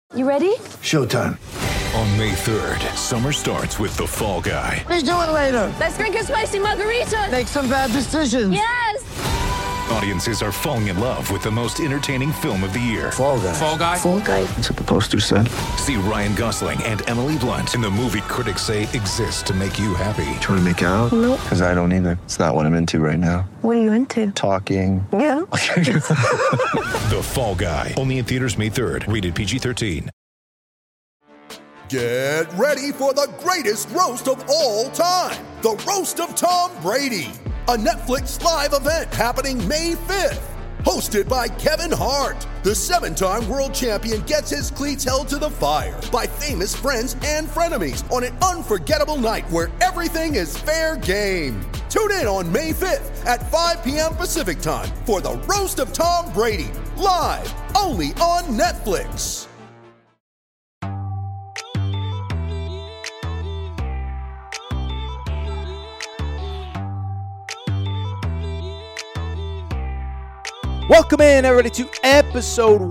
You ready? Showtime. On May 3rd, summer starts with The Fall Guy. Let's do it later. Let's drink a spicy margarita. Make some bad decisions. Yes! Audiences are falling in love with the most entertaining film of the year. Fall Guy. Fall Guy? Fall guy. That's what the poster said. See Ryan Gosling and Emily Blunt in the movie critics say exists to make you happy. Trying to make it out? Nope. Because I don't either. It's not what I'm into right now. What are you into? Talking. Yeah. The Fall Guy. Only in theaters May 3rd. Rated PG-13. Get ready for the greatest roast of all time. The Roast of Tom Brady. A Netflix live event happening May 5th. Hosted by Kevin Hart. The 7-time world champion gets his cleats held to the fire by famous friends and frenemies on an unforgettable night where everything is fair game. Tune in on May 5th at 5 p.m. Pacific time for the Roast of Tom Brady. Live only on Netflix. Welcome in, everybody, to episode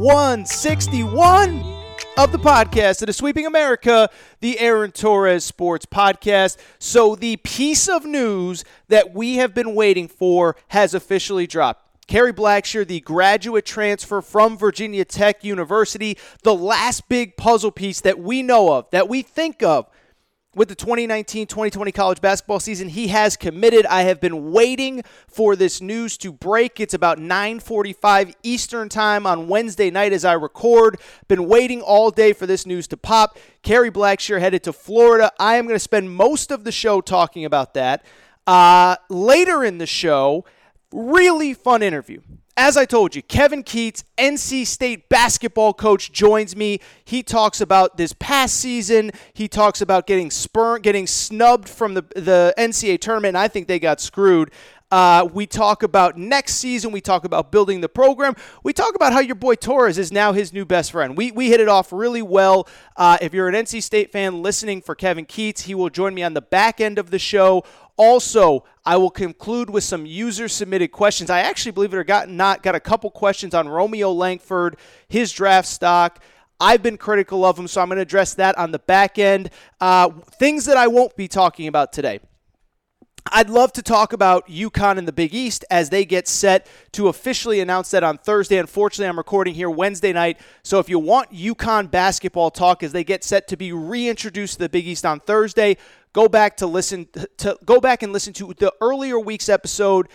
161 of the podcast that is sweeping America, the Aaron Torres Sports Podcast. So the piece of news that we have been waiting for has officially dropped. Kerry Blackshear, the graduate transfer from Virginia Tech University, the last big puzzle piece that we know of, that we think of, with the 2019-2020 college basketball season. He has committed. I have been waiting for this news to break. It's about 9:45 Eastern time on Wednesday night as I record. Been waiting all day for this news to pop. Kerry Blackshear headed to Florida. I am going to spend most of the show talking about that. Later in the show, really fun interview. As I told you, Kevin Keatts, NC State basketball coach, joins me. He talks about this past season. He talks about getting snubbed from the NCAA tournament, and I think they got screwed. We talk about next season. We talk about building the program. We talk about how your boy Torres is now his new best friend. We hit it off really well. If you're an NC State fan listening for Kevin Keatts, he will join me on the back end of the show. Also, I will conclude with some user-submitted questions. I actually, believe it or not, got a couple questions on Romeo Langford, his draft stock. I've been critical of him, so I'm going to address that on the back end. Things that I won't be talking about today. I'd love to talk about UConn and the Big East as they get set to officially announce that on Thursday. Unfortunately, I'm recording here Wednesday night, so if you want UConn basketball talk as they get set to be reintroduced to the Big East on Thursday, go back and listen to the earlier week's episode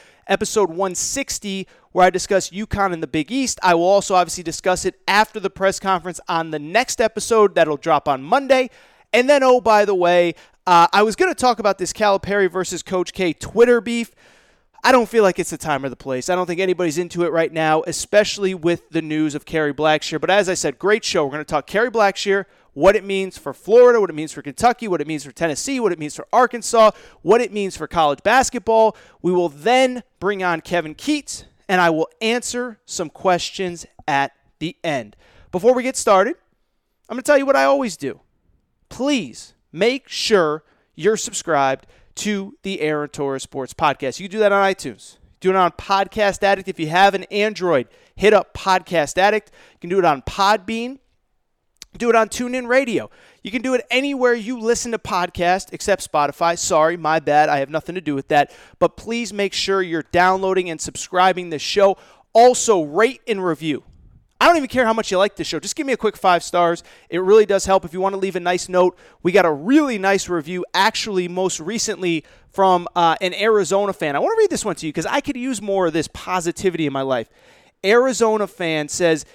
160, where I discuss UConn and the Big East. I will also obviously discuss it after the press conference on the next episode that'll drop on Monday. And then, oh, by the way, I was going to talk about this Calipari versus Coach K Twitter beef. I don't feel like it's the time or the place. I don't think anybody's into it right now, especially with the news of Kerry Blackshear. But as I said, great show. We're going to talk Kerry Blackshear, what it means for Florida, what it means for Kentucky, what it means for Tennessee, what it means for Arkansas, what it means for college basketball. We will then bring on Kevin Keatts, and I will answer some questions at the end. Before we get started, I'm going to tell you what I always do. Please make sure you're subscribed to the Aaron Torres Sports Podcast. You can do that on iTunes. Do it on Podcast Addict. If you have an Android, hit up Podcast Addict. You can do it on Podbean. Do it on TuneIn Radio. You can do it anywhere you listen to podcasts except Spotify. Sorry, my bad. I have nothing to do with that. But please make sure you're downloading and subscribing the show. Also, rate and review. I don't even care how much you like the show. Just give me a quick 5 stars. It really does help. If you want to leave a nice note, we got a really nice review, actually most recently from an Arizona fan. I want to read this one to you because I could use more of this positivity in my life. Arizona fan says,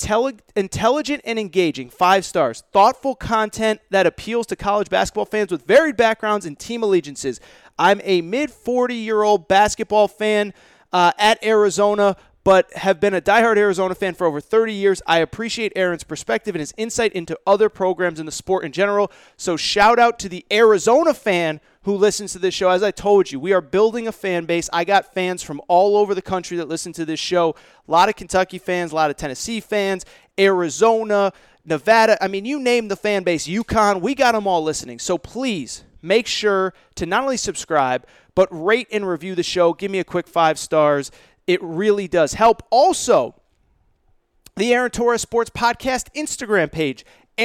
intelligent and engaging, 5 stars. Thoughtful content that appeals to college basketball fans with varied backgrounds and team allegiances. I'm a mid-40-year-old basketball fan at Arizona, but have been a diehard Arizona fan for over 30 years. I appreciate Aaron's perspective and his insight into other programs in the sport in general. So shout out to the Arizona fan who listens to this show. As I told you, we are building a fan base. I got fans from all over the country that listen to this show. A lot of Kentucky fans, a lot of Tennessee fans, Arizona, Nevada. I mean, you name the fan base, UConn, we got them all listening. So please make sure to not only subscribe, but rate and review the show. Give me a quick 5 stars. It really does help. Also, the Aaron Torres Sports Podcast Instagram page,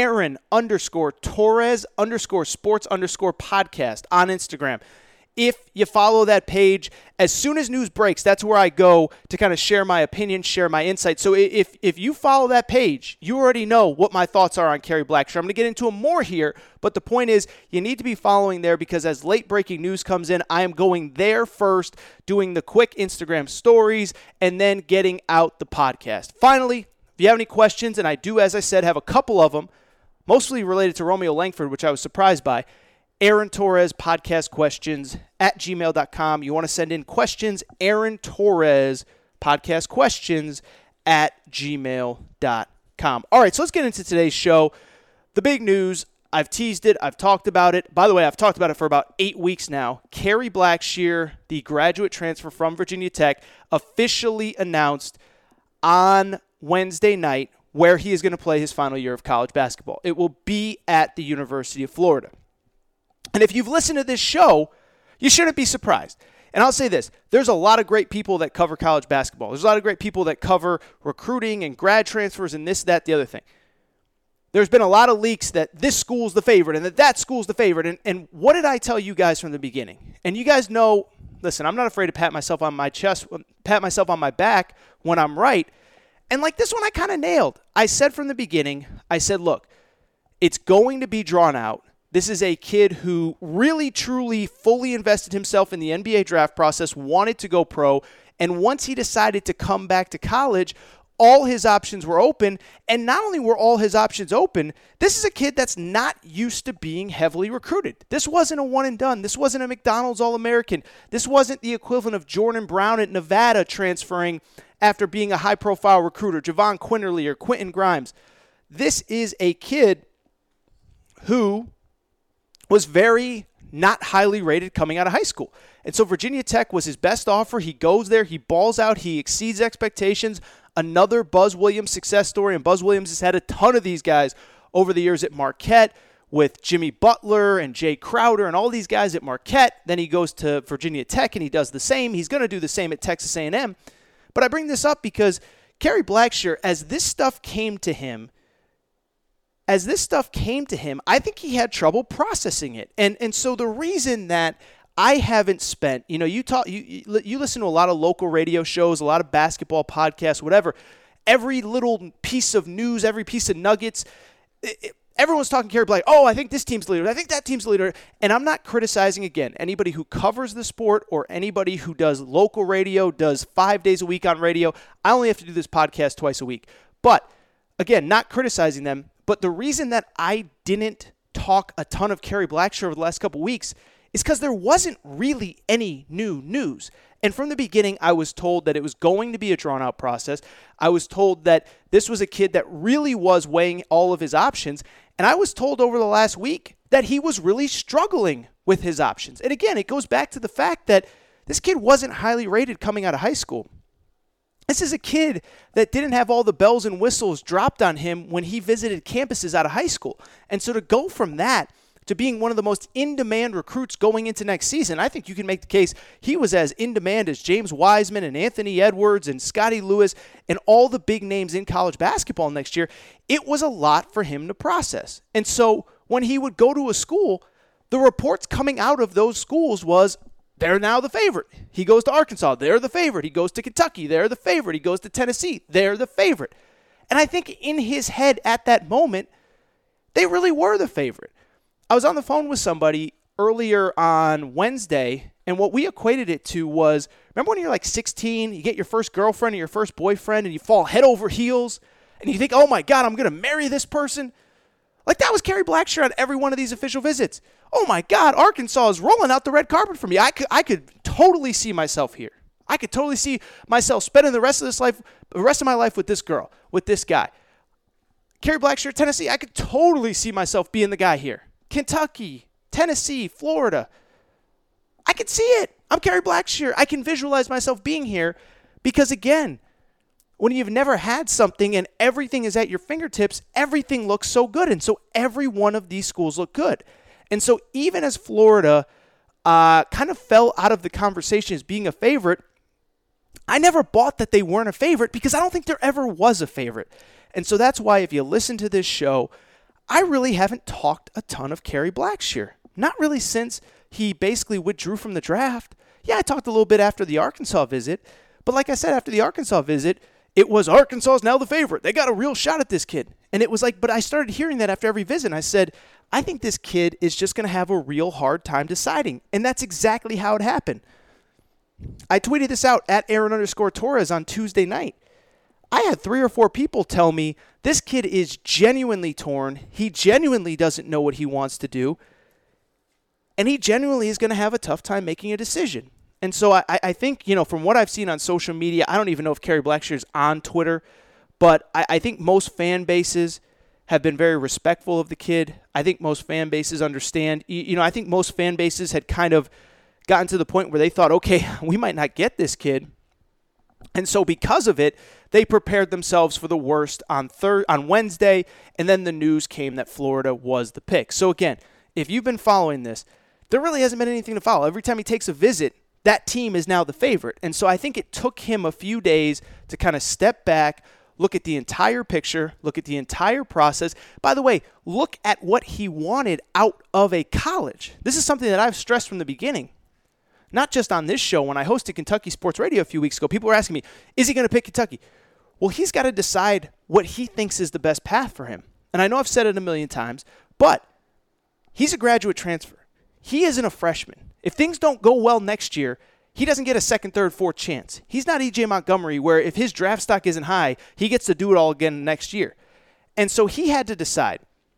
Aaron_Torres_sports_podcast on Instagram. If you follow that page, as soon as news breaks, that's where I go to kind of share my opinion, share my insight. So if you follow that page, you already know what my thoughts are on Kerry Blackshear. I'm going to get into them more here, but the point is you need to be following there because as late breaking news comes in, I am going there first, doing the quick Instagram stories, and then getting out the podcast. Finally, if you have any questions, and I do, as I said, have a couple of them, mostly related to Romeo Langford, which I was surprised by, Aaron Torres podcast questions at gmail.com. You want to send in questions, Aaron Torres podcast questions at gmail.com. All right, so let's get into today's show. The big news, I've teased it. I've talked about it. By the way, I've talked about it for about 8 weeks now. Kerry Blackshear, the graduate transfer from Virginia Tech, officially announced on Wednesday night where he is going to play his final year of college basketball. It will be at the University of Florida. And if you've listened to this show, you shouldn't be surprised. And I'll say this, there's a lot of great people that cover college basketball. There's a lot of great people that cover recruiting and grad transfers and this, that, the other thing. There's been a lot of leaks that this school's the favorite and that school's the favorite. And what did I tell you guys from the beginning? And you guys know, listen, I'm not afraid to pat myself on my chest, pat myself on my back when I'm right. And like this one I kind of nailed. I said from the beginning, I said, look, it's going to be drawn out. This is a kid who really, truly, fully invested himself in the NBA draft process, wanted to go pro, and once he decided to come back to college, all his options were open, and not only were all his options open, this is a kid that's not used to being heavily recruited. This wasn't a one and done. This wasn't a McDonald's All-American. This wasn't the equivalent of Jordan Brown at Nevada transferring after being a high-profile recruiter, Javon Quinterly or Quentin Grimes. This is a kid who was very not highly rated coming out of high school. And so Virginia Tech was his best offer. He goes there, he balls out, he exceeds expectations. Another Buzz Williams success story, and Buzz Williams has had a ton of these guys over the years at Marquette with Jimmy Butler and Jay Crowder and all these guys at Marquette. Then he goes to Virginia Tech and he does the same. He's going to do the same at Texas A&M. But I bring this up because Kerry Blackshear, as this stuff came to him, I think he had trouble processing it. And so the reason that I haven't spent, you listen to a lot of local radio shows, a lot of basketball podcasts, whatever, every little piece of news, every piece of nuggets, everyone's talking Kerry Blackshear. Oh, I think this team's the leader. I think that team's the leader. And I'm not criticizing, again, anybody who covers the sport or anybody who does local radio, does 5 days a week on radio. I only have to do this podcast twice a week. But, again, not criticizing them. But the reason that I didn't talk a ton of Kerry Blackshear over the last couple weeks is because there wasn't really any new news. And from the beginning, I was told that it was going to be a drawn-out process. I was told that this was a kid that really was weighing all of his options. And I was told over the last week that he was really struggling with his options. And again, it goes back to the fact that this kid wasn't highly rated coming out of high school. This is a kid that didn't have all the bells and whistles dropped on him when he visited campuses out of high school. And so to go from that to being one of the most in-demand recruits going into next season, I think you can make the case he was as in-demand as James Wiseman and Anthony Edwards and Scotty Lewis and all the big names in college basketball next year. It was a lot for him to process. And so when he would go to a school, the reports coming out of those schools was, they're now the favorite. He goes to Arkansas, they're the favorite. He goes to Kentucky, they're the favorite. He goes to Tennessee, they're the favorite. And I think in his head at that moment, they really were the favorite. I was on the phone with somebody earlier on Wednesday, and what we equated it to was, remember when you're like 16, you get your first girlfriend or your first boyfriend, and you fall head over heels, and you think, oh my God, I'm going to marry this person? Like that was Kerry Blackshear on every one of these official visits. Oh my God, Arkansas is rolling out the red carpet for me. I could totally see myself here. I could totally see myself spending the rest of my life with this girl, with this guy. Kerry Blackshear, Tennessee, I could totally see myself being the guy here. Kentucky, Tennessee, Florida. I could see it. I'm Kerry Blackshear. I can visualize myself being here because, again, when you've never had something and everything is at your fingertips, everything looks so good. And so every one of these schools look good. And so even as Florida kind of fell out of the conversation as being a favorite, I never bought that they weren't a favorite because I don't think there ever was a favorite. And so that's why if you listen to this show, I really haven't talked a ton of Kerry Blackshear. Not really since he basically withdrew from the draft. Yeah, I talked a little bit after the Arkansas visit. But like I said, after the Arkansas visit, it was Arkansas is now the favorite. They got a real shot at this kid. And it was like, but I started hearing that after every visit. And I said, I think this kid is just going to have a real hard time deciding. And that's exactly how it happened. I tweeted this out at Aaron_Torres on Tuesday night. I had 3 or 4 people tell me this kid is genuinely torn. He genuinely doesn't know what he wants to do. And he genuinely is going to have a tough time making a decision. And so I think, from what I've seen on social media, I don't even know if Kerry Blackshear is on Twitter, but I think most fan bases have been very respectful of the kid. I think most fan bases understand. I think most fan bases had kind of gotten to the point where they thought, okay, we might not get this kid. And so because of it, they prepared themselves for the worst on Wednesday, and then the news came that Florida was the pick. So again, if you've been following this, there really hasn't been anything to follow. Every time he takes a visit, that team is now the favorite. And so I think it took him a few days to kind of step back, look at the entire picture, look at the entire process. By the way, look at what he wanted out of a college. This is something that I've stressed from the beginning. Not just on this show. When I hosted Kentucky Sports Radio a few weeks ago, people were asking me, is he going to pick Kentucky? Well, he's got to decide what he thinks is the best path for him. And I know I've said it a million times, but he's a graduate transfer. He isn't a freshman. If things don't go well next year, he doesn't get a second, third, fourth chance. He's not E.J. Montgomery where if his draft stock isn't high, he gets to do it all again next year. And so he had to decide,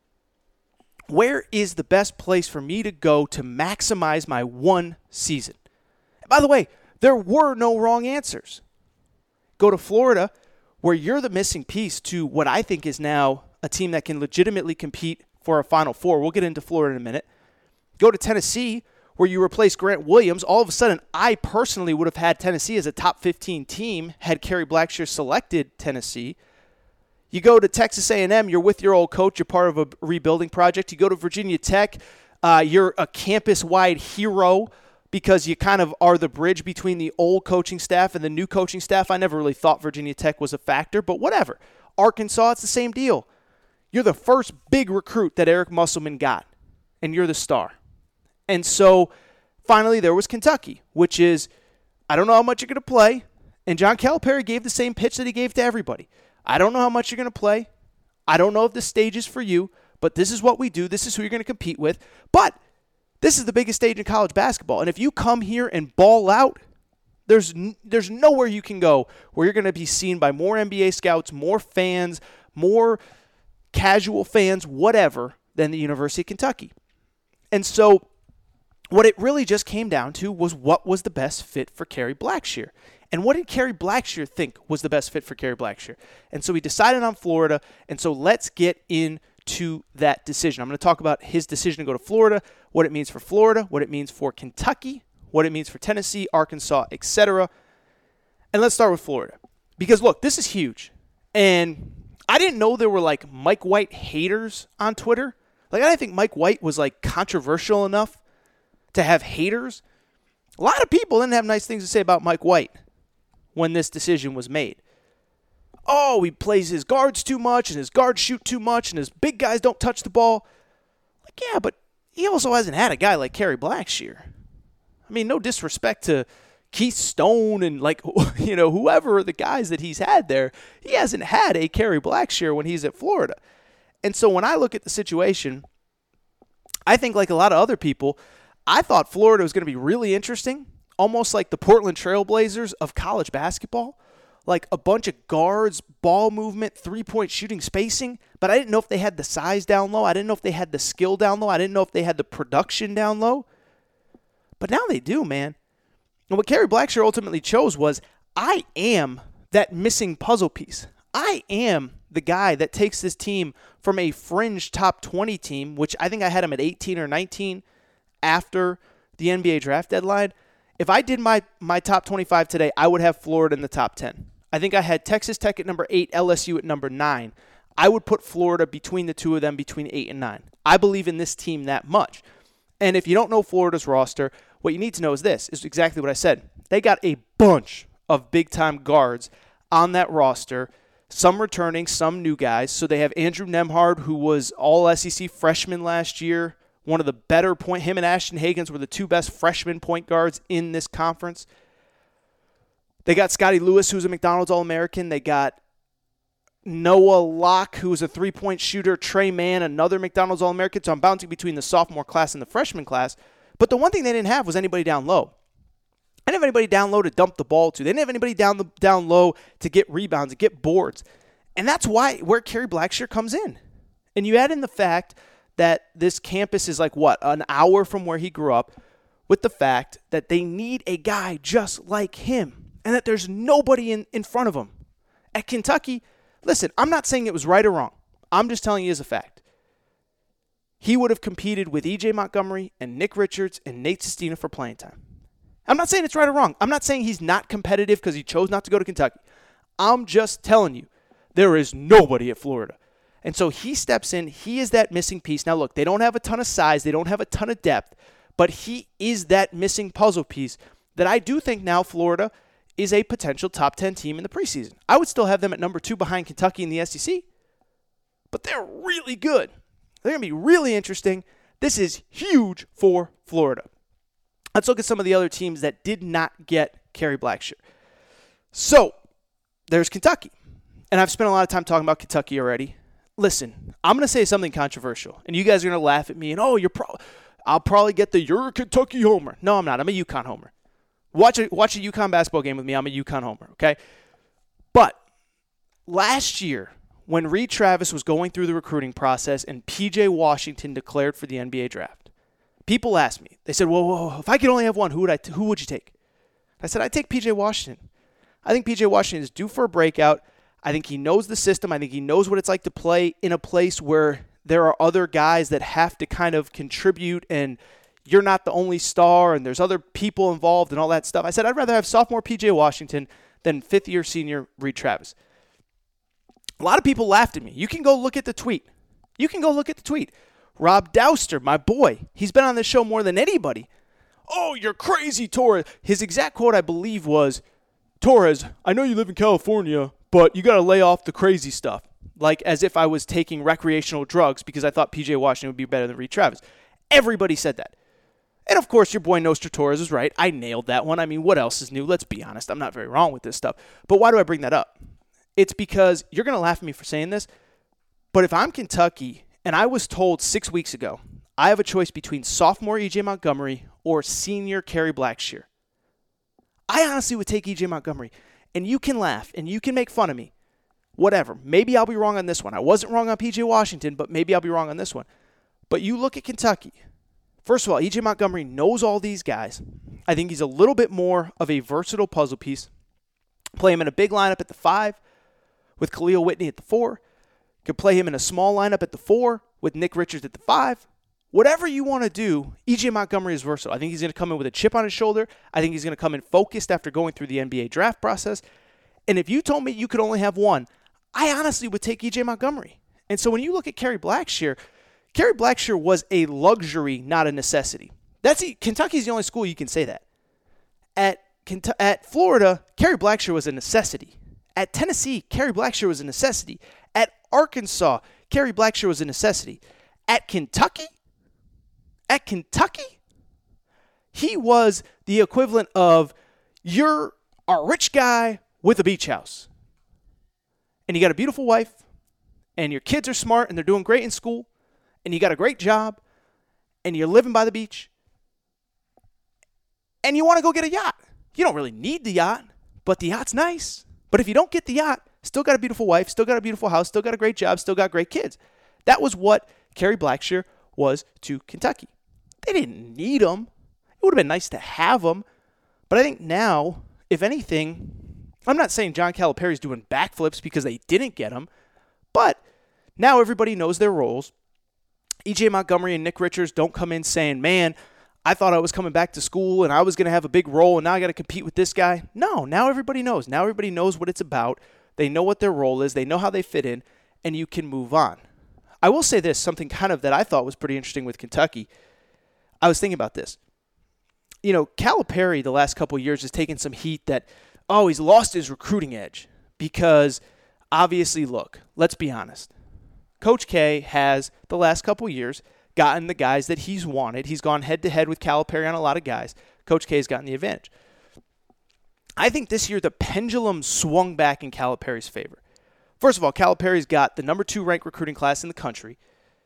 where is the best place for me to go to maximize my one season? And by the way, there were no wrong answers. Go to Florida, where you're the missing piece to what I think is now a team that can legitimately compete for a Final Four. We'll get into Florida in a minute. Go to Tennessee, where you replace Grant Williams. All of a sudden, I personally would have had Tennessee as a top 15 team had Kerry Blackshear selected Tennessee. You go to Texas A&M, you're with your old coach, you're part of a rebuilding project. You go to Virginia Tech, you're a campus-wide hero because you kind of are the bridge between the old coaching staff and the new coaching staff. I never really thought Virginia Tech was a factor, but whatever. Arkansas, it's the same deal. You're the first big recruit that Eric Musselman got, and you're the star. And so, finally, there was Kentucky, which is, I don't know how much you're going to play. And John Calipari gave the same pitch that he gave to everybody. I don't know how much you're going to play. I don't know if this stage is for you, but this is what we do. This is who you're going to compete with. But this is the biggest stage in college basketball. And if you come here and ball out, there's nowhere you can go where you're going to be seen by more NBA scouts, more fans, more casual fans, whatever, than the University of Kentucky. And so what it really just came down to was what was the best fit for Kerry Blackshear. And what did Kerry Blackshear think was the best fit for Kerry Blackshear? And so he decided on Florida. And so let's get into that decision. I'm going to talk about his decision to go to Florida, what it means for Florida, what it means for Kentucky, what it means for Tennessee, Arkansas, etc. And let's start with Florida. Because, look, this is huge. And I didn't know there were, like, Mike White haters on Twitter. Like, I didn't think Mike White was, like, controversial enough to have haters. A lot of people didn't have nice things to say about Mike White when this decision was made. Oh, he plays his guards too much, and his guards shoot too much, and his big guys don't touch the ball. Like, yeah, but he also hasn't had a guy like Kerry Blackshear. I mean, no disrespect to Keith Stone and, like, whoever the guys that he's had there. He hasn't had a Kerry Blackshear when he's at Florida. And so when I look at the situation, I think like a lot of other people, I thought Florida was going to be really interesting, almost like the Portland Trailblazers of college basketball, like a bunch of guards, ball movement, three-point shooting, spacing, but I didn't know if they had the size down low. I didn't know if they had the skill down low. I didn't know if they had the production down low. But now they do, man. And what Kerry Blackshear ultimately chose was, I am that missing puzzle piece. I am the guy that takes this team from a fringe top 20 team, which I think I had him at 18 or 19, after the NBA draft deadline. If I did my top 25 today, I would have Florida in the top 10. I think I had Texas Tech at number 8, LSU at number 9. I would put Florida between the two of them, between 8 and 9. I believe in this team that much. And if you don't know Florida's roster, what you need to know is this, is exactly what I said. They got a bunch of big-time guards on that roster, some returning, some new guys. So they have Andrew Nembhard, who was all-SEC freshman last year, one of the better him and Ashton Hagans were the two best freshman point guards in this conference. They got Scotty Lewis, who's a McDonald's All-American. They got Noah Locke, who is a three-point shooter. Trey Mann, another McDonald's All-American. So I'm bouncing between the sophomore class and the freshman class. But the one thing they didn't have was anybody down low. They didn't have anybody down low to dump the ball to. They didn't have anybody down low to get rebounds, to get boards. And that's where Kerry Blackshear comes in. And you add in the fact that this campus is an hour from where he grew up, with the fact that they need a guy just like him and that there's nobody in front of him. At Kentucky, listen, I'm not saying it was right or wrong. I'm just telling you as a fact. He would have competed with E.J. Montgomery and Nick Richards and Nate Sestina for playing time. I'm not saying it's right or wrong. I'm not saying he's not competitive because he chose not to go to Kentucky. I'm just telling you, there is nobody at Florida. And so he steps in. He is that missing piece. Now, look, they don't have a ton of size. They don't have a ton of depth. But he is that missing puzzle piece that I do think now Florida is a potential top 10 team in the preseason. I would still have them at number 2 behind Kentucky in the SEC. But they're really good. They're going to be really interesting. This is huge for Florida. Let's look at some of the other teams that did not get Kerry Blackshear. So, there's Kentucky. And I've spent a lot of time talking about Kentucky already. Listen, I'm going to say something controversial, and you guys are going to laugh at me, and I'll probably get you're a Kentucky homer. No, I'm not. I'm a UConn homer. Watch a UConn basketball game with me. I'm a UConn homer, okay? But last year, when Reed Travis was going through the recruiting process and P.J. Washington declared for the NBA draft, people asked me, they said, whoa, if I could only have one, who would you take? I said, I'd take P.J. Washington. I think P.J. Washington is due for a breakout. I think he knows the system. I think he knows what it's like to play in a place where there are other guys that have to kind of contribute and you're not the only star and there's other people involved and all that stuff. I said, I'd rather have sophomore P.J. Washington than fifth-year senior Reed Travis. A lot of people laughed at me. You can go look at the tweet. Rob Douster, my boy, he's been on this show more than anybody. Oh, you're crazy, Torres. His exact quote, I believe, was, Torres, I know you live in California, but you got to lay off the crazy stuff. Like as if I was taking recreational drugs because I thought P.J. Washington would be better than Reed Travis. Everybody said that. And, of course, your boy Nostra Torres is right. I nailed that one. I mean, what else is new? Let's be honest. I'm not very wrong with this stuff. But why do I bring that up? It's because you're going to laugh at me for saying this, but if I'm Kentucky and I was told 6 weeks ago I have a choice between sophomore E.J. Montgomery or senior Kerry Blackshear, I honestly would take E.J. Montgomery. And you can laugh and you can make fun of me. Whatever. Maybe I'll be wrong on this one. I wasn't wrong on P.J. Washington, but maybe I'll be wrong on this one. But you look at Kentucky. First of all, E.J. Montgomery knows all these guys. I think he's a little bit more of a versatile puzzle piece. Play him in a big lineup at the 5 with Khalil Whitney at the 4. Could play him in a small lineup at the 4 with Nick Richards at the 5. Whatever you want to do, E.J. Montgomery is versatile. I think he's going to come in with a chip on his shoulder. I think he's going to come in focused after going through the NBA draft process. And if you told me you could only have one, I honestly would take E.J. Montgomery. And so when you look at Kerry Blackshear was a luxury, not a necessity. Kentucky's the only school you can say that. At Florida, Kerry Blackshear was a necessity. At Tennessee, Kerry Blackshear was a necessity. At Arkansas, Kerry Blackshear was a necessity. At Kentucky, he was the equivalent of you're a rich guy with a beach house. And you got a beautiful wife, and your kids are smart, and they're doing great in school, and you got a great job, and you're living by the beach, and you want to go get a yacht. You don't really need the yacht, but the yacht's nice. But if you don't get the yacht, still got a beautiful wife, still got a beautiful house, still got a great job, still got great kids. That was what Kerry Blackshear was to Kentucky. They didn't need him. It would have been nice to have him. But I think now, if anything, I'm not saying John Calipari's doing backflips because they didn't get him, but now everybody knows their roles. E.J. Montgomery and Nick Richards don't come in saying, man, I thought I was coming back to school and I was going to have a big role and now I got to compete with this guy. No, now everybody knows. Now everybody knows what it's about. They know what their role is. They know how they fit in, and you can move on. I will say this, something kind of that I thought was pretty interesting with Kentucky. I was thinking about this. You know, Calipari the last couple of years has taken some heat that, oh, he's lost his recruiting edge. Because obviously, look, let's be honest. Coach K has, the last couple years, gotten the guys that he's wanted. He's gone head-to-head with Calipari on a lot of guys. Coach K has gotten the advantage. I think this year the pendulum swung back in Calipari's favor. First of all, Calipari's got the number 2 ranked recruiting class in the country.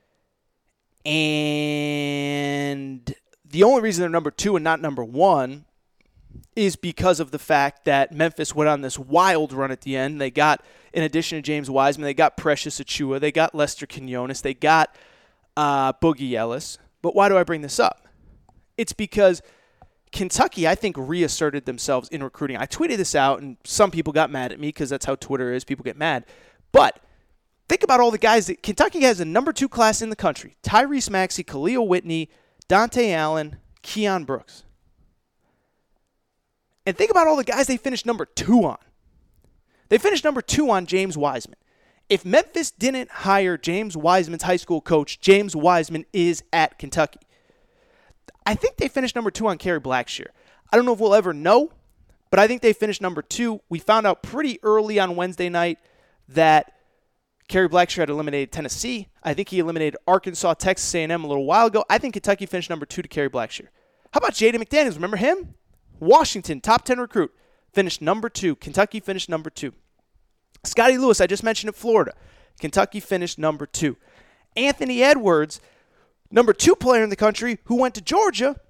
And the only reason they're number 2 and not number 1 is because of the fact that Memphis went on this wild run at the end. They got, in addition to James Wiseman, they got Precious Achiuwa, they got Lester Quinones, they got Boogie Ellis. But why do I bring this up? It's because Kentucky, I think, reasserted themselves in recruiting. I tweeted this out, and some people got mad at me because that's how Twitter is. People get mad. But think about all the guys that Kentucky has a number 2 class in the country. Tyrese Maxey, Khalil Whitney, Dante Allen, Keon Brooks. And think about all the guys they finished number 2 on. They finished number 2 on James Wiseman. If Memphis didn't hire James Wiseman's high school coach, James Wiseman is at Kentucky. I think they finished number 2 on Kerry Blackshear. I don't know if we'll ever know, but I think they finished number 2. We found out pretty early on Wednesday night that Kerry Blackshear had eliminated Tennessee. I think he eliminated Arkansas, Texas A&M a little while ago. I think Kentucky finished number 2 to Kerry Blackshear. How about Jaden McDaniels? Remember him? Washington, top 10 recruit, finished number 2. Kentucky finished number 2. Scotty Lewis, I just mentioned at Florida. Kentucky finished number 2. Anthony Edwards, number 2 player in the country who went to Georgia.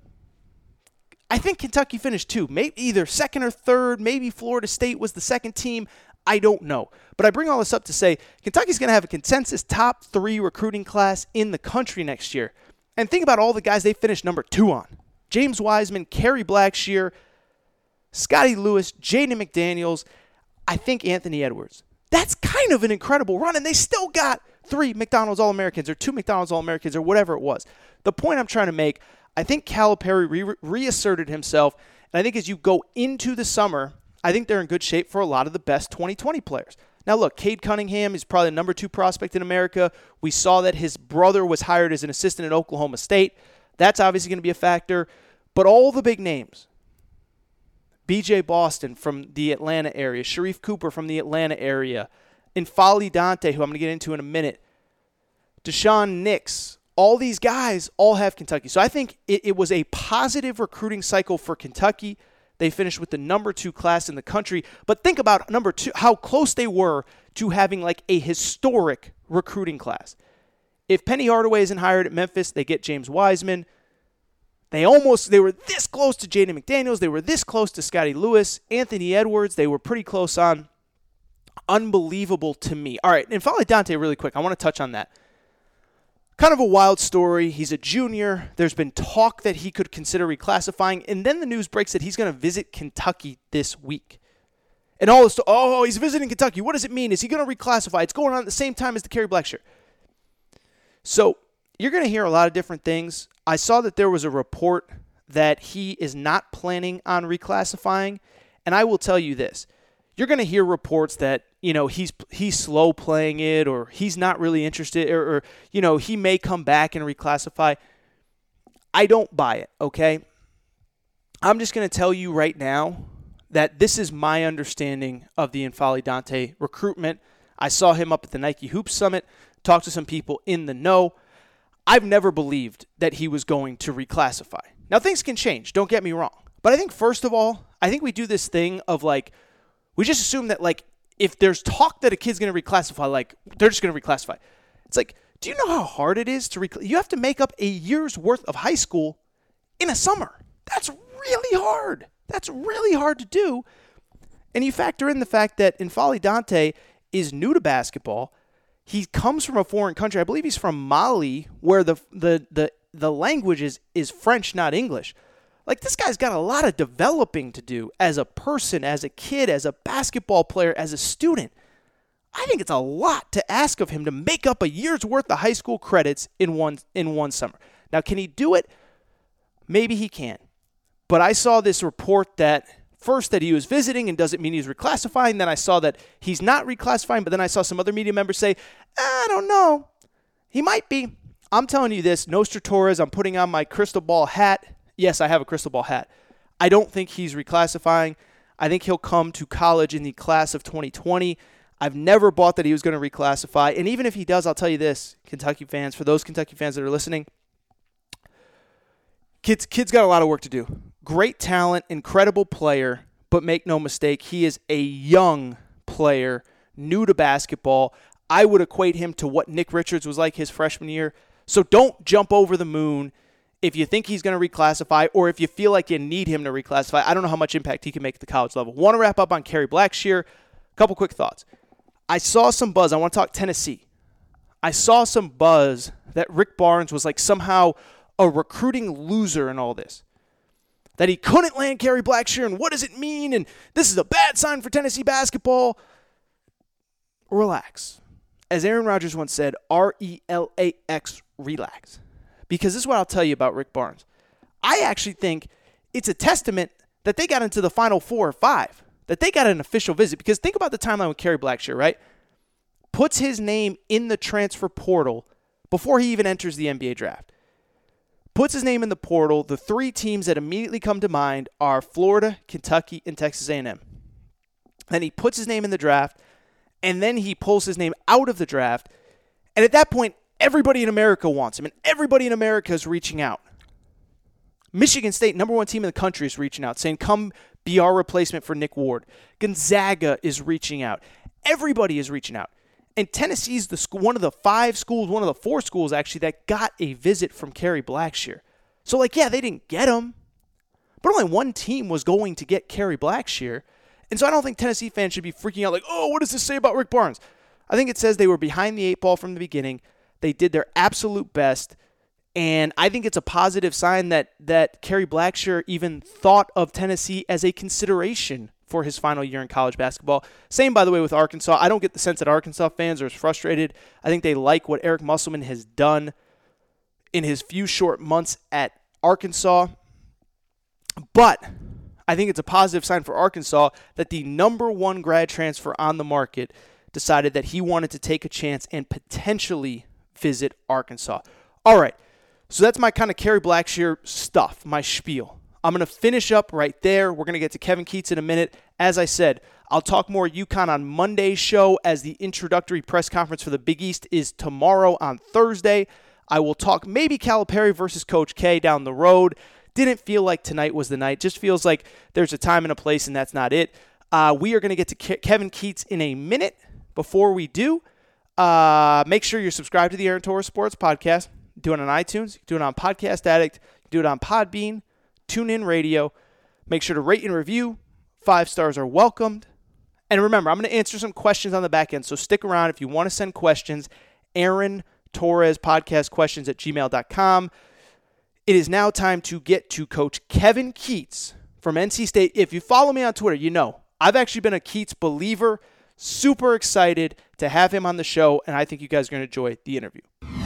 I think Kentucky finished 2. Maybe either second or third. Maybe Florida State was the second team. I don't know. But I bring all this up to say Kentucky's going to have a consensus top 3 recruiting class in the country next year. And think about all the guys they finished number 2 on. James Wiseman, Kerry Blackshear, Scotty Lewis, Jaden McDaniels, I think Anthony Edwards. That's kind of an incredible run, and they still got 3 McDonald's All-Americans or 2 McDonald's All-Americans or whatever it was. The point I'm trying to make, I think Calipari reasserted himself, and I think as you go into the summer, I think they're in good shape for a lot of the best 2020 players. Now look, Cade Cunningham is probably the number 2 prospect in America. We saw that his brother was hired as an assistant at Oklahoma State. That's obviously going to be a factor. But all the big names, B.J. Boston from the Atlanta area, Sharif Cooper from the Atlanta area, N'Faly Dante, who I'm going to get into in a minute, Deshaun Nix, all these guys all have Kentucky. So I think it was a positive recruiting cycle for Kentucky. They finished with the number 2 class in the country. But think about number 2, how close they were to having like a historic recruiting class. If Penny Hardaway isn't hired at Memphis, they get James Wiseman. They were this close to Jaden McDaniels. They were this close to Scotty Lewis. Anthony Edwards, they were pretty close on. Unbelievable to me. All right, and N'Faly Dante really quick. I want to touch on that. Kind of a wild story. He's a junior. There's been talk that he could consider reclassifying, and then the news breaks that he's going to visit Kentucky this week. And all this, he's visiting Kentucky. What does it mean? Is he going to reclassify? It's going on at the same time as the Kerry Blackshear. So you're going to hear a lot of different things. I saw that there was a report that he is not planning on reclassifying, and I will tell you this. You're going to hear reports that, he's slow playing it, or he's not really interested, or he may come back and reclassify. I don't buy it, okay? I'm just going to tell you right now that this is my understanding of the N'Faly Dante recruitment. I saw him up at the Nike Hoops Summit, talked to some people in the know. I've never believed that he was going to reclassify. Now, things can change, don't get me wrong. But I think, first of all, we do this thing of, we just assume that, if there's talk that a kid's going to reclassify, they're just going to reclassify. It's do you know how hard it is to you have to make up a year's worth of high school in a summer. That's really hard. That's really hard to do. And you factor in the fact that N'Faly Dante is new to basketball. He comes from a foreign country. I believe he's from Mali, where the language is French, not English. This guy's got a lot of developing to do as a person, as a kid, as a basketball player, as a student. I think it's a lot to ask of him to make up a year's worth of high school credits in one summer. Now, can he do it? Maybe he can. But I saw this report that first that he was visiting and doesn't mean he's reclassifying. Then I saw that he's not reclassifying, but then I saw some other media members say, I don't know. He might be. I'm telling you this, Nostra Torres, I'm putting on my crystal ball hat. Yes, I have a crystal ball hat. I don't think he's reclassifying. I think he'll come to college in the class of 2020. I've never bought that he was going to reclassify. And even if he does, I'll tell you this, Kentucky fans, for those Kentucky fans that are listening, kid's got a lot of work to do. Great talent, incredible player, but make no mistake, he is a young player, new to basketball. I would equate him to what Nick Richards was like his freshman year. So don't jump over the moon if you think he's going to reclassify or if you feel like you need him to reclassify. I don't know how much impact he can make at the college level. Want to wrap up on Kerry Blackshear. Couple quick thoughts. I saw some buzz. I want to talk Tennessee. I saw some buzz that Rick Barnes was like somehow a recruiting loser in all this. That he couldn't land Kerry Blackshear, and what does it mean? And this is a bad sign for Tennessee basketball. Relax. As Aaron Rodgers once said, RELAX, relax. Because this is what I'll tell you about Rick Barnes. I actually think it's a testament that they got into the Final 4 or 5, that they got an official visit. Because think about the timeline with Kerry Blackshear, right? Puts his name in the transfer portal before he even enters the NBA draft. Puts his name in the portal. The 3 teams that immediately come to mind are Florida, Kentucky, and Texas A&M. Then he puts his name in the draft, and then he pulls his name out of the draft. And at that point, everybody in America wants him, and everybody in America is reaching out. Michigan State, number 1 team in the country, is reaching out, saying, come be our replacement for Nick Ward. Gonzaga is reaching out. Everybody is reaching out. And Tennessee's one of the 5 schools, one of the 4 schools, actually, that got a visit from Kerry Blackshear. So, yeah, they didn't get him. But only one team was going to get Kerry Blackshear. And so I don't think Tennessee fans should be freaking out like, oh, what does this say about Rick Barnes? I think it says they were behind the 8 ball from the beginning. They did their absolute best. And I think it's a positive sign that Kerry Blackshear even thought of Tennessee as a consideration for his final year in college basketball. Same, by the way, with Arkansas. I don't get the sense that Arkansas fans are as frustrated. I think they like what Eric Musselman has done in his few short months at Arkansas. But I think it's a positive sign for Arkansas that the number 1 grad transfer on the market decided that he wanted to take a chance and potentially visit Arkansas. All right, so that's my kind of Kerry Blackshear stuff, my spiel. I'm going to finish up right there. We're going to get to Kevin Keatts in a minute. As I said, I'll talk more UConn on Monday's show as the introductory press conference for the Big East is tomorrow on Thursday. I will talk maybe Calipari versus Coach K down the road. Didn't feel like tonight was the night. Just feels like there's a time and a place, and that's not it. We are going to get to Kevin Keatts in a minute. Before we do, make sure you're subscribed to the Aaron Torres Sports Podcast. Do it on iTunes. Do it on Podcast Addict. Do it on Podbean. TuneIn Radio. Make sure to rate and review. 5 stars are welcomed. And remember, I'm going to answer some questions on the back end, so stick around if you want to send questions. Aaron Torres Podcast Questions at gmail.com. It is now time to get to Coach Kevin Keatts from NC State. If you follow me on Twitter, you know I've actually been a Keatts believer. Super excited to have him on the show, and I think you guys are going to enjoy the interview.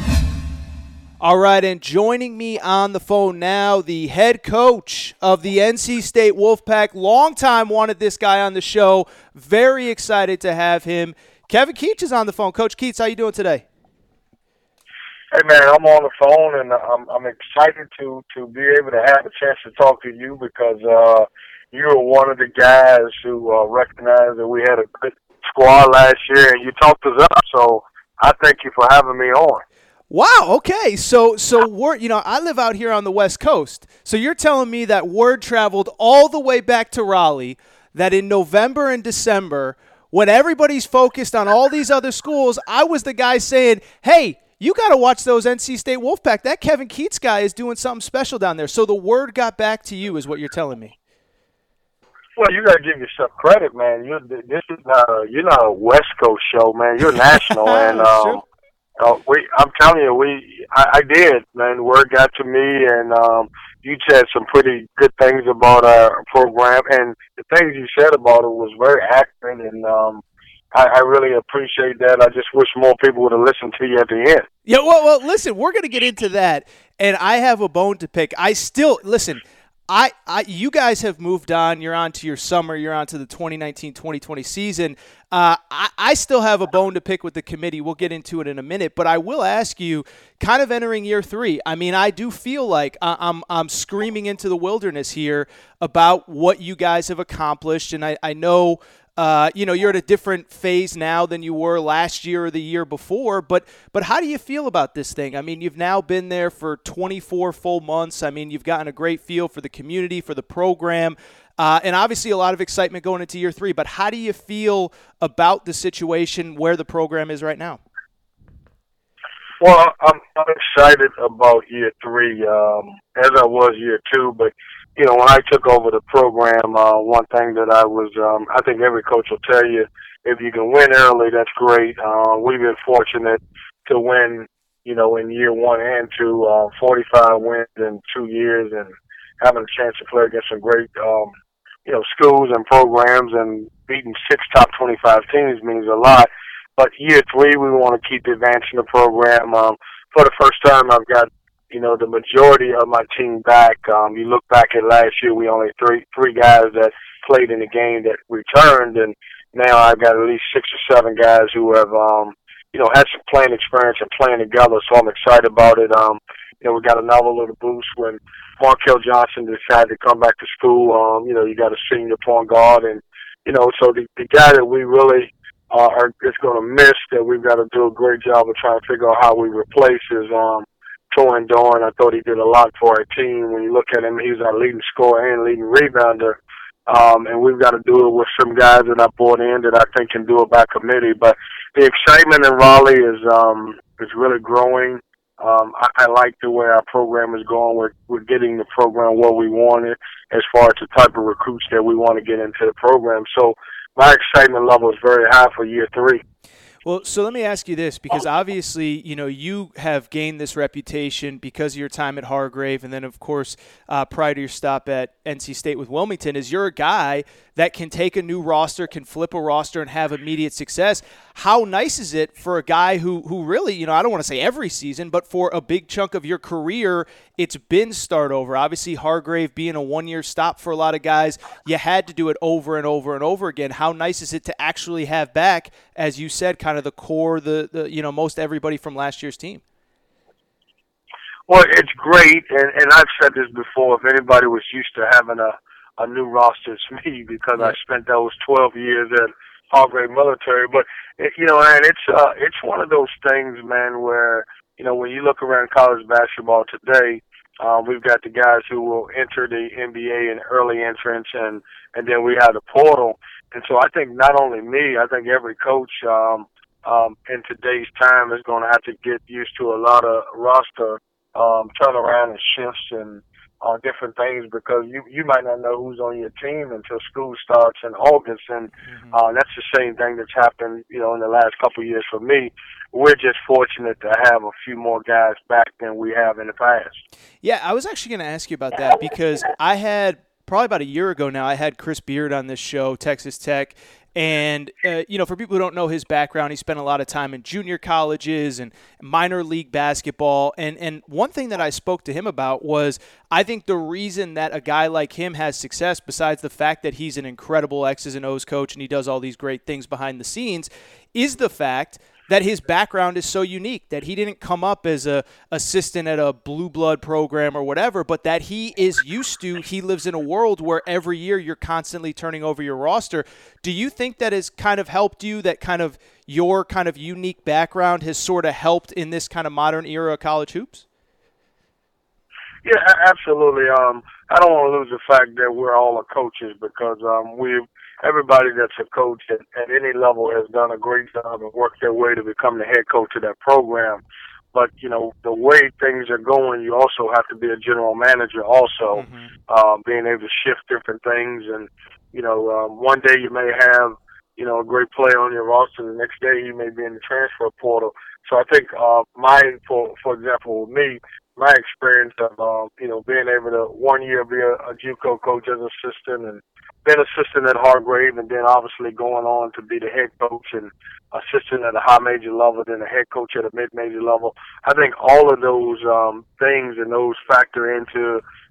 All right, and joining me on the phone now, the head coach of the NC State Wolfpack. Long time wanted this guy on the show. Very excited to have him. Kevin Keatts is on the phone. Coach Keatts, how you doing today? Hey, man, I'm on the phone, and I'm excited to be able to have a chance to talk to you because you were one of the guys who recognized that we had a good squad last year, and you talked us up, so I thank you for having me on. Wow, okay. So we're, I live out here on the West Coast. So you're telling me that word traveled all the way back to Raleigh, that in November and December, when everybody's focused on all these other schools, I was the guy saying, hey, you got to watch those NC State Wolfpack. That Kevin Keatts guy is doing something special down there. So the word got back to you is what you're telling me. Well, you got to give yourself credit, man. You're not a West Coast show, man. You're national, and sure. I'm telling you, I did, man. The word got to me, and you said some pretty good things about our program, and the things you said about it was very accurate, and I really appreciate that. I just wish more people would have listened to you at the end. Yeah, well, listen, we're going to get into that, and I have a bone to pick. You guys have moved on. You're on to your summer. You're on to the 2019-2020 season. I still have a bone to pick with the committee. We'll get into it in a minute, but I will ask you, kind of entering year 3. I mean, I do feel like I'm screaming into the wilderness here about what you guys have accomplished, and I know. You're at a different phase now than you were last year or the year before, but how do you feel about this thing? I mean, you've now been there for 24 full months. I mean, you've gotten a great feel for the community, for the program, and obviously a lot of excitement going into year 3, but how do you feel about the situation where the program is right now? Well, I'm excited about year 3, as I was year 2, but you know, when I took over the program, one thing that I think every coach will tell you, if you can win early, that's great. We've been fortunate to win, you know, in year 1 and 2, 45 wins in 2 years, and having a chance to play against some great, schools and programs, and beating 6 top 25 teams means a lot. But year 3, we want to keep advancing the program. For the first time, I've got, you know, the majority of my team back. You look back at last year, we only three guys that played in the game that returned, and now I've got at least 6 or 7 guys who have, had some playing experience and playing together, so I'm excited about it. We got another little boost when Markel Johnson decided to come back to school. You got a senior point guard, and, so the guy that we really are just going to miss, that we've got to do a great job of trying to figure out how we replace is Torin Dorn. I thought he did a lot for our team. When you look at him, he's our leading scorer and leading rebounder. And we've got to do it with some guys that I brought in that I think can do it by committee. But the excitement in Raleigh is really growing. I like the way our program is going. We're getting the program where we want it as far as the type of recruits that we want to get into the program. So my excitement level is very high for year 3. Well, so let me ask you this, because obviously, you have gained this reputation because of your time at Hargrave, and then, of course, prior to your stop at NC State with Wilmington, is you're a guy that can take a new roster, can flip a roster, and have immediate success. How nice is it for a guy who really, I don't want to say every season, but for a big chunk of your career, it's been start over. Obviously, Hargrave being a one-year stop for a lot of guys, you had to do it over and over and over again. How nice is it to actually have back, as you said, kind of the core, the most everybody from last year's team? Well, it's great, and I've said this before. If anybody was used to having a new roster, it's me, because I spent those 12 years at Hargrave Military. But and it's one of those things, man, where when you look around college basketball today, we've got the guys who will enter the NBA in early entrance, and then we have the portal. And so I think not only me, I think every coach in today's time is going to have to get used to a lot of roster turnaround and shifts and different things, because you might not know who's on your team until school starts in August, and that's the same thing that's happened, in the last couple of years for me. We're just fortunate to have a few more guys back than we have in the past. Yeah, I was actually going to ask you about that, because I had probably about a year ago now, I had Chris Beard on this show, Texas Tech. And, for people who don't know his background, he spent a lot of time in junior colleges and minor league basketball. And one thing that I spoke to him about was, I think the reason that a guy like him has success, besides the fact that he's an incredible X's and O's coach and he does all these great things behind the scenes, is the fact that his background is so unique, that he didn't come up as a assistant at a blue blood program or whatever, but that he lives in a world where every year you're constantly turning over your roster. Do you think that has kind of helped you, that kind of your kind of unique background has sort of helped in this kind of modern era of college hoops? Yeah, absolutely. I don't want to lose the fact that we're all coaches, because everybody that's a coach at any level has done a great job and worked their way to become the head coach of that program. But, the way things are going, you also have to be a general manager also, being able to shift different things. And, one day you may have, a great player on your roster. The next day he may be in the transfer portal. So I think for example, with me, my experience of, being able to 1 year be a JUCO coach as assistant, and been assistant at Hargrave, and then obviously going on to be the head coach and assistant at a high major level, then a head coach at a mid-major level. I think all of those things and those factor into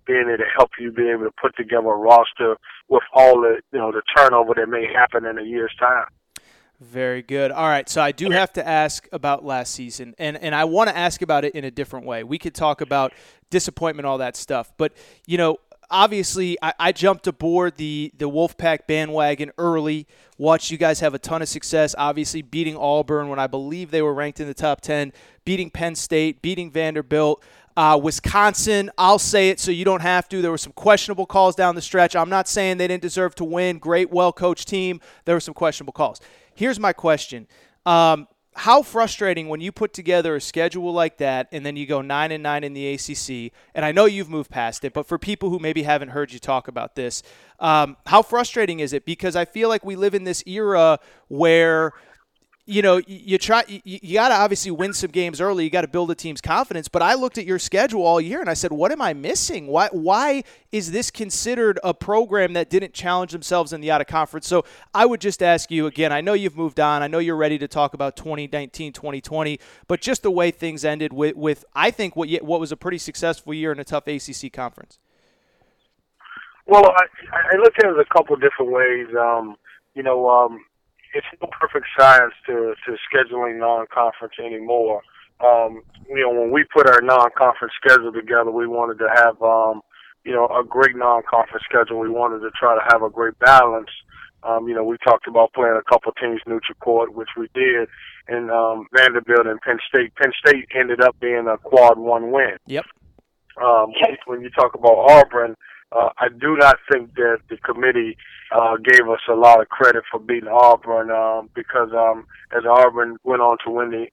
being able to help you be able to put together a roster with all the, the turnover that may happen in a year's time. Very good. All right, so I do have to ask about last season, and I want to ask about it in a different way. We could talk about disappointment, all that stuff, but, obviously I jumped aboard the Wolfpack bandwagon early, watched you guys have a ton of success, obviously beating Auburn when I believe they were ranked in the top 10, beating Penn State, beating Vanderbilt. Wisconsin, I'll say it so you don't have to. There were some questionable calls down the stretch. I'm not saying they didn't deserve to win. Great, well-coached team. There were some questionable calls. Here's my question. How frustrating when you put together a schedule like that and then you go 9-9 in the ACC, and I know you've moved past it, but for people who maybe haven't heard you talk about this, how frustrating is it? Because I feel like we live in this era where – you got to obviously win some games early. You got to build a team's confidence. But I looked at your schedule all year and I said, what am I missing? Why is this considered a program that didn't challenge themselves in the out-of-conference? So I would just ask you again, I know you've moved on. I know you're ready to talk about 2019, 2020, but just the way things ended with I think, what was a pretty successful year in a tough ACC conference. Well, I look at it a couple different ways. It's no perfect science to scheduling non-conference anymore. When we put our non-conference schedule together, we wanted to have, a great non-conference schedule. We wanted to try to have a great balance. We talked about playing a couple teams neutral court, which we did, and Vanderbilt and Penn State. Penn State ended up being a quad one win. Yep. When you talk about Auburn, I do not think that the committee gave us a lot of credit for beating Auburn because as Auburn went on to win the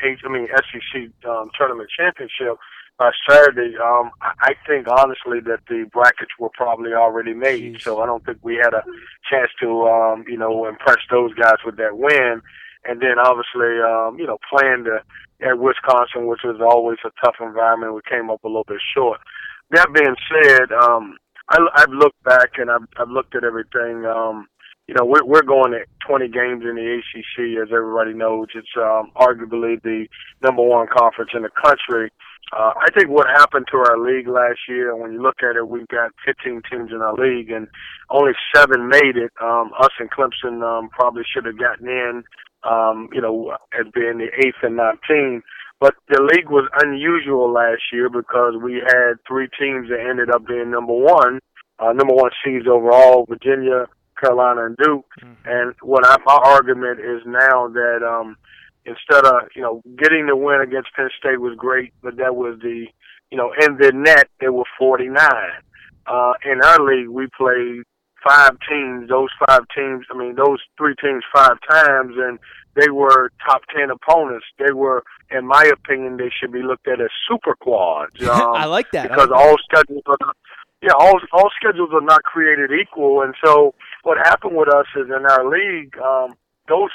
SEC tournament championship by Saturday, I think honestly that the brackets were probably already made. Jeez. So I don't think we had a chance to impress those guys with that win. And then obviously playing at Wisconsin, which was always a tough environment, we came up a little bit short. That being said, I've looked back and I've looked at everything. We're going at 20 games in the ACC, as everybody knows. It's arguably the number one conference in the country. I think what happened to our league last year, when you look at it, we've got 15 teams in our league, and only 7 made it. Us and Clemson probably should have gotten in, as being the 8th and 9th. But the league was unusual last year because we had 3 teams that ended up being number one seeds overall, Virginia, Carolina, and Duke. Mm-hmm. And my argument is now that instead of, getting the win against Penn State was great, but that was in the net, there were 49. In our league, we played 5 teams, those 3 teams 5 times, and they were top 10 opponents. They were, in my opinion, they should be looked at as super quads. I like that. Because all schedules are not created equal. And so what happened with us is in our league, those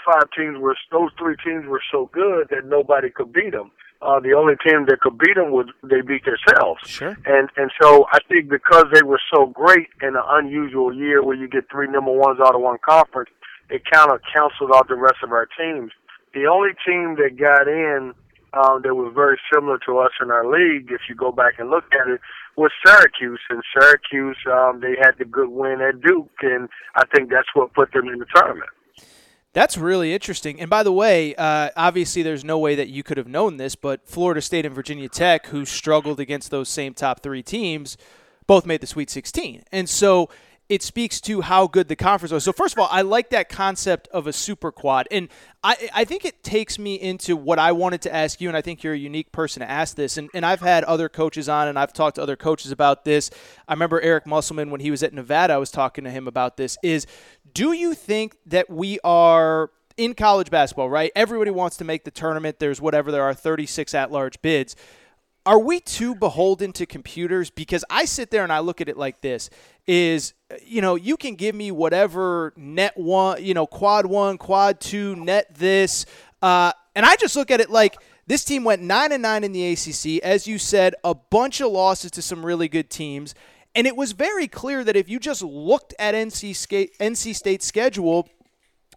3 teams were so good that nobody could beat them. The only team that could beat them they beat themselves. Sure. And so I think because they were so great in an unusual year where you get 3 number ones out of one conference, it kind of canceled out the rest of our teams. The only team that got in that was very similar to us in our league, if you go back and look at it, was Syracuse. And Syracuse, they had the good win at Duke, and I think that's what put them in the tournament. That's really interesting. And by the way, obviously there's no way that you could have known this, but Florida State and Virginia Tech, who struggled against those same top 3 teams, both made the Sweet 16. And so it speaks to how good the conference was. So first of all, I like that concept of a super quad. And I think it takes me into what I wanted to ask you, and I think you're a unique person to ask this. And I've had other coaches on, and I've talked to other coaches about this. I remember Eric Musselman, when he was at Nevada, I was talking to him about this, is do you think that we are in college basketball, right? Everybody wants to make the tournament. There are 36 at-large bids. Are we too beholden to computers? Because I sit there and I look at it like this, is, you can give me whatever net 1, quad 1, quad 2, net this. And I just look at it like this team went 9-9 in the ACC. As you said, a bunch of losses to some really good teams. And it was very clear that if you just looked at NC State's schedule,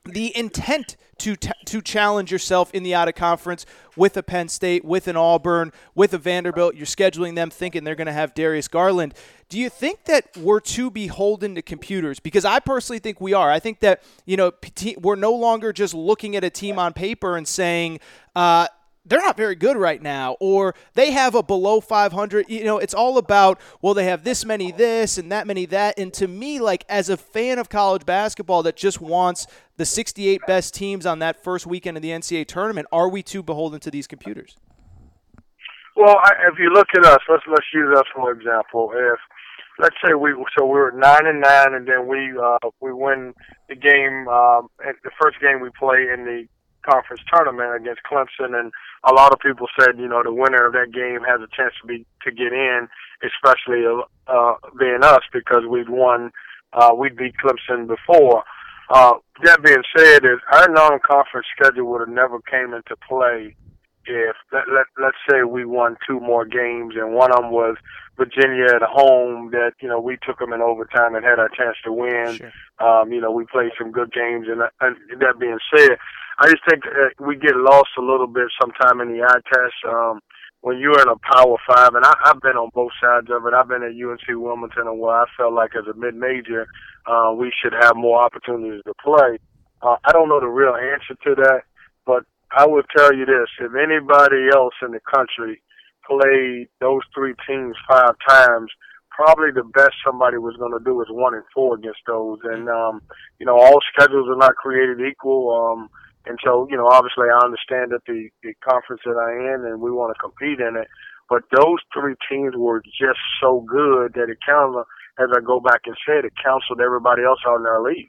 the intent to challenge yourself in the out-of-conference with a Penn State, with an Auburn, with a Vanderbilt. You're scheduling them thinking they're going to have Darius Garland. Do you think that we're too beholden to computers? Because I personally think we are. I think that, we're no longer just looking at a team on paper and saying, they're not very good right now, or they have a below 500. It's all about, well, they have this many this and that many that. And to me, like, as a fan of college basketball that just wants the 68 best teams on that first weekend of the NCAA tournament, are we too beholden to these computers? Well, if you look at us, let's use us for example. If let's say we were 9-9, and then we win the game, the first game we play in the conference tournament against Clemson, and a lot of people said, the winner of that game has a chance to get in, especially being us, because we'd beat Clemson before. That being said, our non-conference schedule would have never came into play if let's say we won 2 more games, and one of them was Virginia at home that we took them in overtime and had our chance to win. Sure. We played some good games, and that being said, I just think we get lost a little bit sometime in the eye test. When you're in a Power 5, and I've been on both sides of it. I've been at UNC Wilmington, where I felt like as a mid-major, we should have more opportunities to play. I don't know the real answer to that, but I will tell you this: if anybody else in the country played those 3 teams 5 times, probably the best somebody was going to do is 1 and 4 against those. And all schedules are not created equal. And so, obviously I understand that the conference that I'm in and we want to compete in it, but those 3 teams were just so good that it kind of, as I go back and say it counseled everybody else out in our league.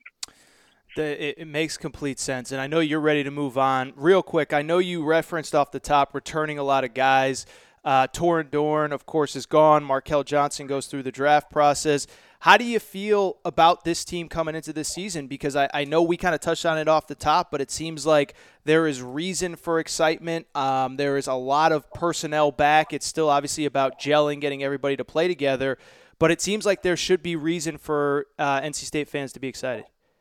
It makes complete sense, and I know you're ready to move on. Real quick, I know you referenced off the top returning a lot of guys. Torin Dorn, of course, is gone. Markel Johnson goes through the draft process. How do you feel about this team coming into this season? Because I know we kind of touched on it off the top, but it seems like there is reason for excitement. There is a lot of personnel back. It's still obviously about gelling, getting everybody to play together, but it seems like there should be reason for NC State fans to be excited.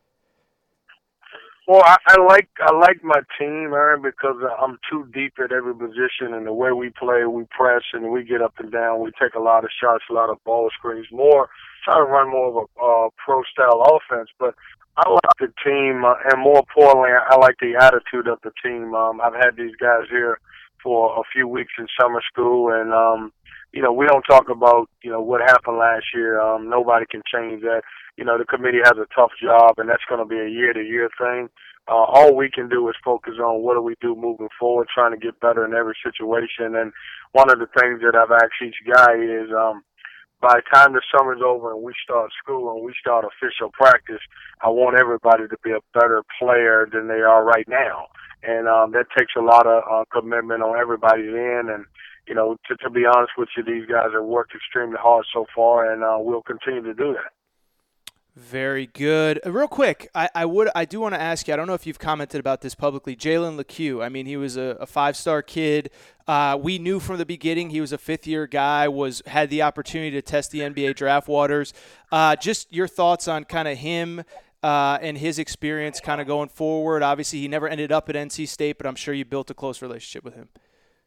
Well, I like my team, Aaron, because I'm too deep at every position, and the way we play, we press and we get up and down. We take a lot of shots, a lot of ball screens, try to run more of a pro-style offense. But I like the team, and more importantly, I like the attitude of the team. I've had these guys here for a few weeks in summer school, and we don't talk about what happened last year. Nobody can change that. The committee has a tough job, and that's going to be a year-to-year thing. All we can do is focus on what do we do moving forward, trying to get better in every situation. And one of the things that I've asked each guy is by the time the summer's over and we start school and we start official practice, I want everybody to be a better player than they are right now. And that takes a lot of commitment on everybody's end. And, to be honest with you, these guys have worked extremely hard so far, and we'll continue to do that. Very good. Real quick, I do want to ask you, I don't know if you've commented about this publicly, Jalen Lecque. I mean, he was a 5-star kid. We knew from the beginning he was a 5th-year guy, had the opportunity to test the NBA draft waters. Just your thoughts on kind of him and his experience kind of going forward. Obviously, he never ended up at NC State, but I'm sure you built a close relationship with him.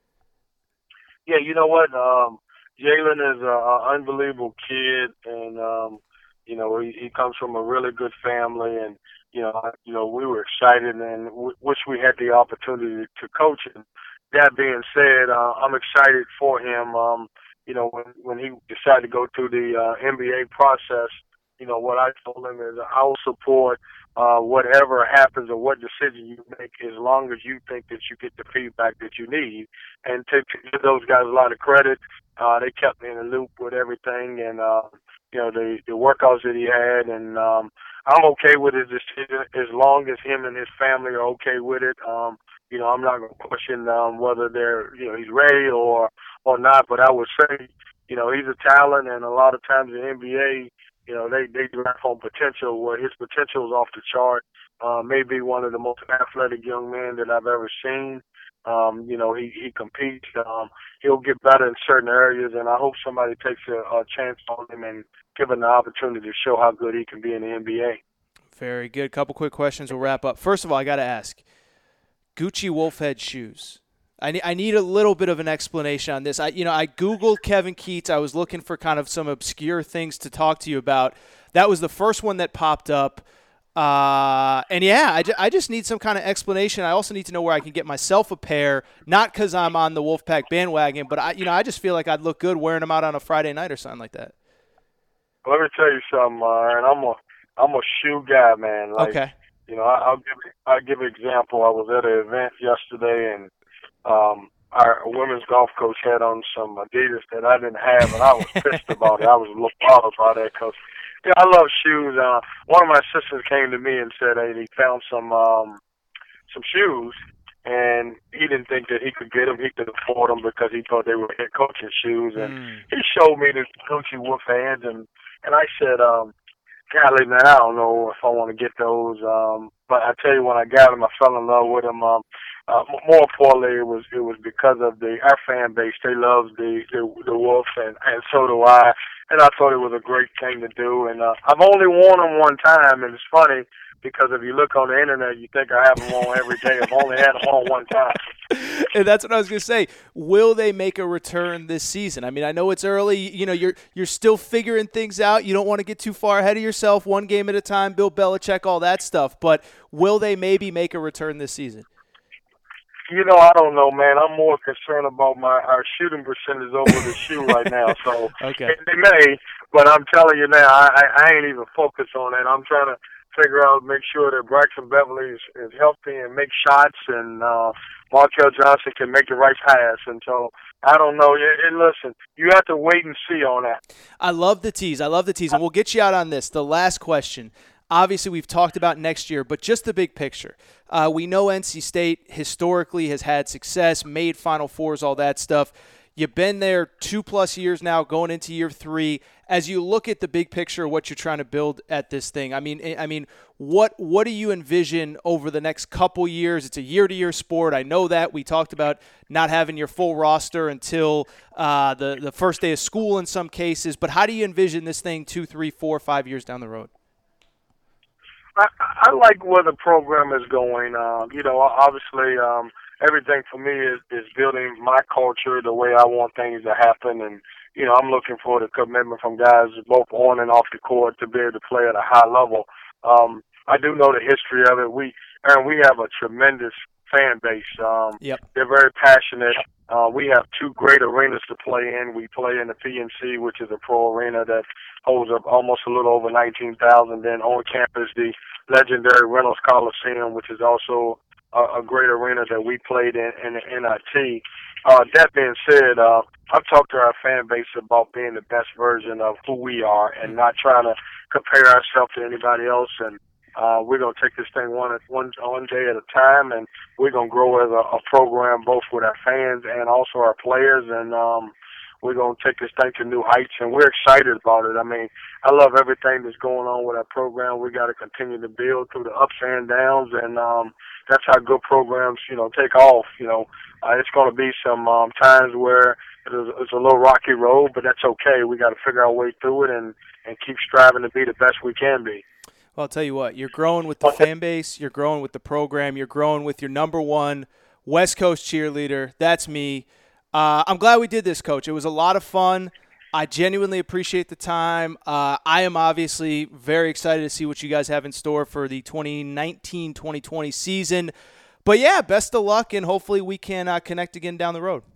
Yeah, you know what? Jalen is an unbelievable kid, and he comes from a really good family, and we were excited and wish we had the opportunity to coach him. That being said, I'm excited for him. When he decided to go through the NBA process, what I told him is I will support whatever happens or what decision you make, as long as you think that you get the feedback that you need. And to give those guys a lot of credit, they kept me in the loop with everything, and the workouts that he had, and I'm okay with his decision as long as him and his family are okay with it. I'm not going to question whether he's ready or not, but I would say, he's a talent, and a lot of times in the NBA, they draft on potential, where his potential is off the chart. Maybe one of the most athletic young men that I've ever seen. He competes. He'll get better in certain areas, and I hope somebody takes a chance on him and give him the opportunity to show how good he can be in the NBA. Very good. Couple quick questions. We'll wrap up. First of all, I got to ask, Gucci Wolfhead shoes. I need a little bit of an explanation on this. I Googled Kevin Keatts. I was looking for kind of some obscure things to talk to you about. That was the first one that popped up. I just need some kind of explanation. I also need to know where I can get myself a pair, not because I'm on the Wolfpack bandwagon, but I just feel like I'd look good wearing them out on a Friday night or something like that. Let me tell you something, and I'm a shoe guy, man. Like, okay. I'll give an example. I was at an event yesterday, and our women's golf coach had on some Adidas that I didn't have, and I was pissed about it. I was a little bothered by that because I love shoes. One of my sisters came to me and said, "Hey, he found some shoes, and he didn't think that he could get them. He could afford them because he thought they were head coaching shoes." And he showed me the Gucci Wolfheads, and I said, golly, man, I don't know if I want to get those. But I tell you, when I got them, I fell in love with them. More importantly, it was because of our fan base. They love the Wolf, and so do I. And I thought it was a great thing to do. And I've only worn them one time, and it's funny because if you look on the internet, you think I have them on every day. I've only had them on one time. And that's what I was going to say. Will they make a return this season? I mean, I know it's early. You're still figuring things out. You don't want to get too far ahead of yourself. One game at a time, Bill Belichick, all that stuff. But will they maybe make a return this season? I don't know, man. I'm more concerned about our shooting percentage over the shoe right now. So okay. They may, but I'm telling you now, I ain't even focused on that. I'm trying to figure out, make sure that Braxton Beverly is healthy and make shots, and Markel Johnson can make the right pass. And so I don't know. And listen, you have to wait and see on that. I love the tease. And we'll get you out on this. The last question. Obviously, we've talked about next year, but just the big picture. We know NC State historically has had success, made Final Fours, all that stuff. You've been there 2+ years now, going into year 3. As you look at the big picture of what you're trying to build at this thing, I mean, what do you envision over the next couple years? It's a year-to-year sport. I know that. We talked about not having your full roster until the first day of school in some cases. But how do you envision this thing 2, 3, 4, 5 years down the road? I like where the program is going. Obviously, everything for me is building my culture the way I want things to happen. And, I'm looking for the commitment from guys both on and off the court to be able to play at a high level. I do know the history of it. We have a tremendous fan base. Yep. They're very passionate. We have 2 great arenas to play in. We play in the PNC, which is a pro arena that holds up almost a little over 19,000. Then on campus, the legendary Reynolds Coliseum, which is also a great arena that we played in the NIT. That being said, I've talked to our fan base about being the best version of who we are and not trying to compare ourselves to anybody else. And we're going to take this thing one day at a time, and we're going to grow as a program both with our fans and also our players. And we're going to take this thing to new heights, and we're excited about it. I mean, I love everything that's going on with our program. We got to continue to build through the ups and downs, and that's how good programs, take off. It's going to be some times where it's a little rocky road, but that's okay. We got to figure our way through it and keep striving to be the best we can be. Well, I'll tell you what, you're growing with the fan base, you're growing with the program, you're growing with your number one West Coast cheerleader. That's me. I'm glad we did this, Coach. It was a lot of fun. I genuinely appreciate the time. I am obviously very excited to see what you guys have in store for the 2019-2020 season. But, yeah, best of luck, and hopefully we can connect again down the road.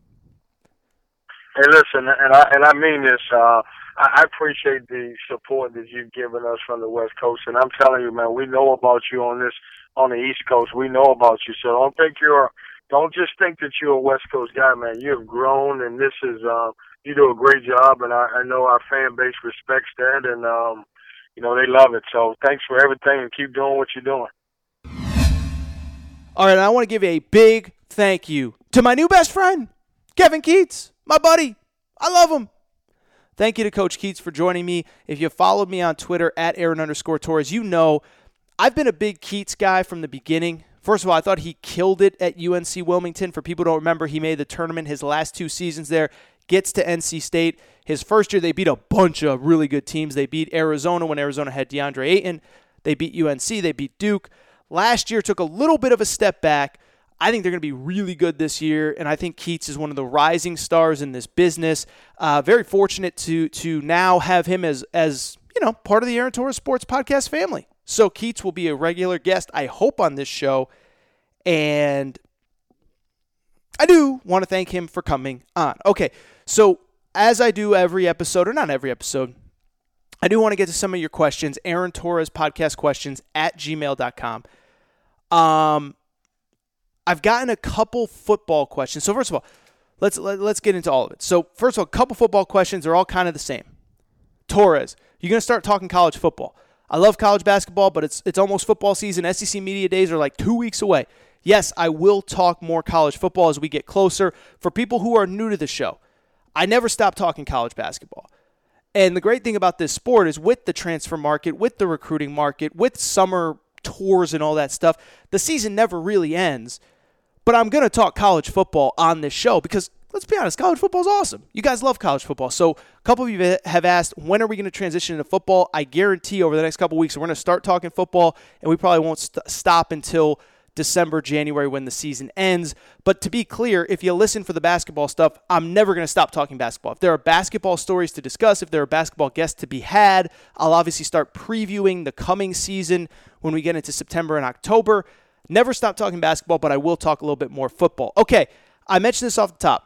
Hey, listen, and I mean this. I appreciate the support that you've given us from the West Coast, and I'm telling you, man, we know about you on the East Coast. We know about you, so don't just think that you're a West Coast guy, man. You have grown, and this is you do a great job, and I know our fan base respects that, and they love it. So thanks for everything, and keep doing what you're doing. All right, I want to give a big thank you to my new best friend, Kevin Keatts, my buddy. I love him. Thank you to Coach Keatts for joining me. If you followed me on Twitter at Aaron_Torres, you know I've been a big Keatts guy from the beginning. First of all, I thought he killed it at UNC Wilmington. For people who don't remember, he made the tournament his last 2 seasons there, gets to NC State. His first year, they beat a bunch of really good teams. They beat Arizona when Arizona had DeAndre Ayton. They beat UNC. They beat Duke. Last year took a little bit of a step back. I think they're going to be really good this year, and I think Keats is one of the rising stars in this business. Very fortunate to now have him as part of the Aaron Torres Sports Podcast family. So Keats will be a regular guest, I hope, on this show, and I do want to thank him for coming on. Okay, so as I do every episode, or not every episode, I do want to get to some of your questions. Aaron Torres Podcast Questions at gmail.com. I've gotten a couple football questions. So first of all, let's get into all of it. So first of all, a couple football questions are all kind of the same. Torres, you're going to start talking college football. I love college basketball, but it's almost football season. SEC Media Days are like 2 weeks away. Yes, I will talk more college football as we get closer. For people who are new to the show, I never stop talking college basketball. And the great thing about this sport is with the transfer market, with the recruiting market, with summer tours and all that stuff, the season never really ends. But I'm going to talk college football on this show because, let's be honest, college football is awesome. You guys love college football. So a couple of you have asked, when are we going to transition into football? I guarantee over the next couple of weeks, we're going to start talking football, and we probably won't stop until December, January when the season ends. But to be clear, if you listen for the basketball stuff, I'm never going to stop talking basketball. If there are basketball stories to discuss, if there are basketball guests to be had, I'll obviously start previewing the coming season when we get into September and October. Never stop talking basketball, but I will talk a little bit more football. Okay, I mentioned this off the top.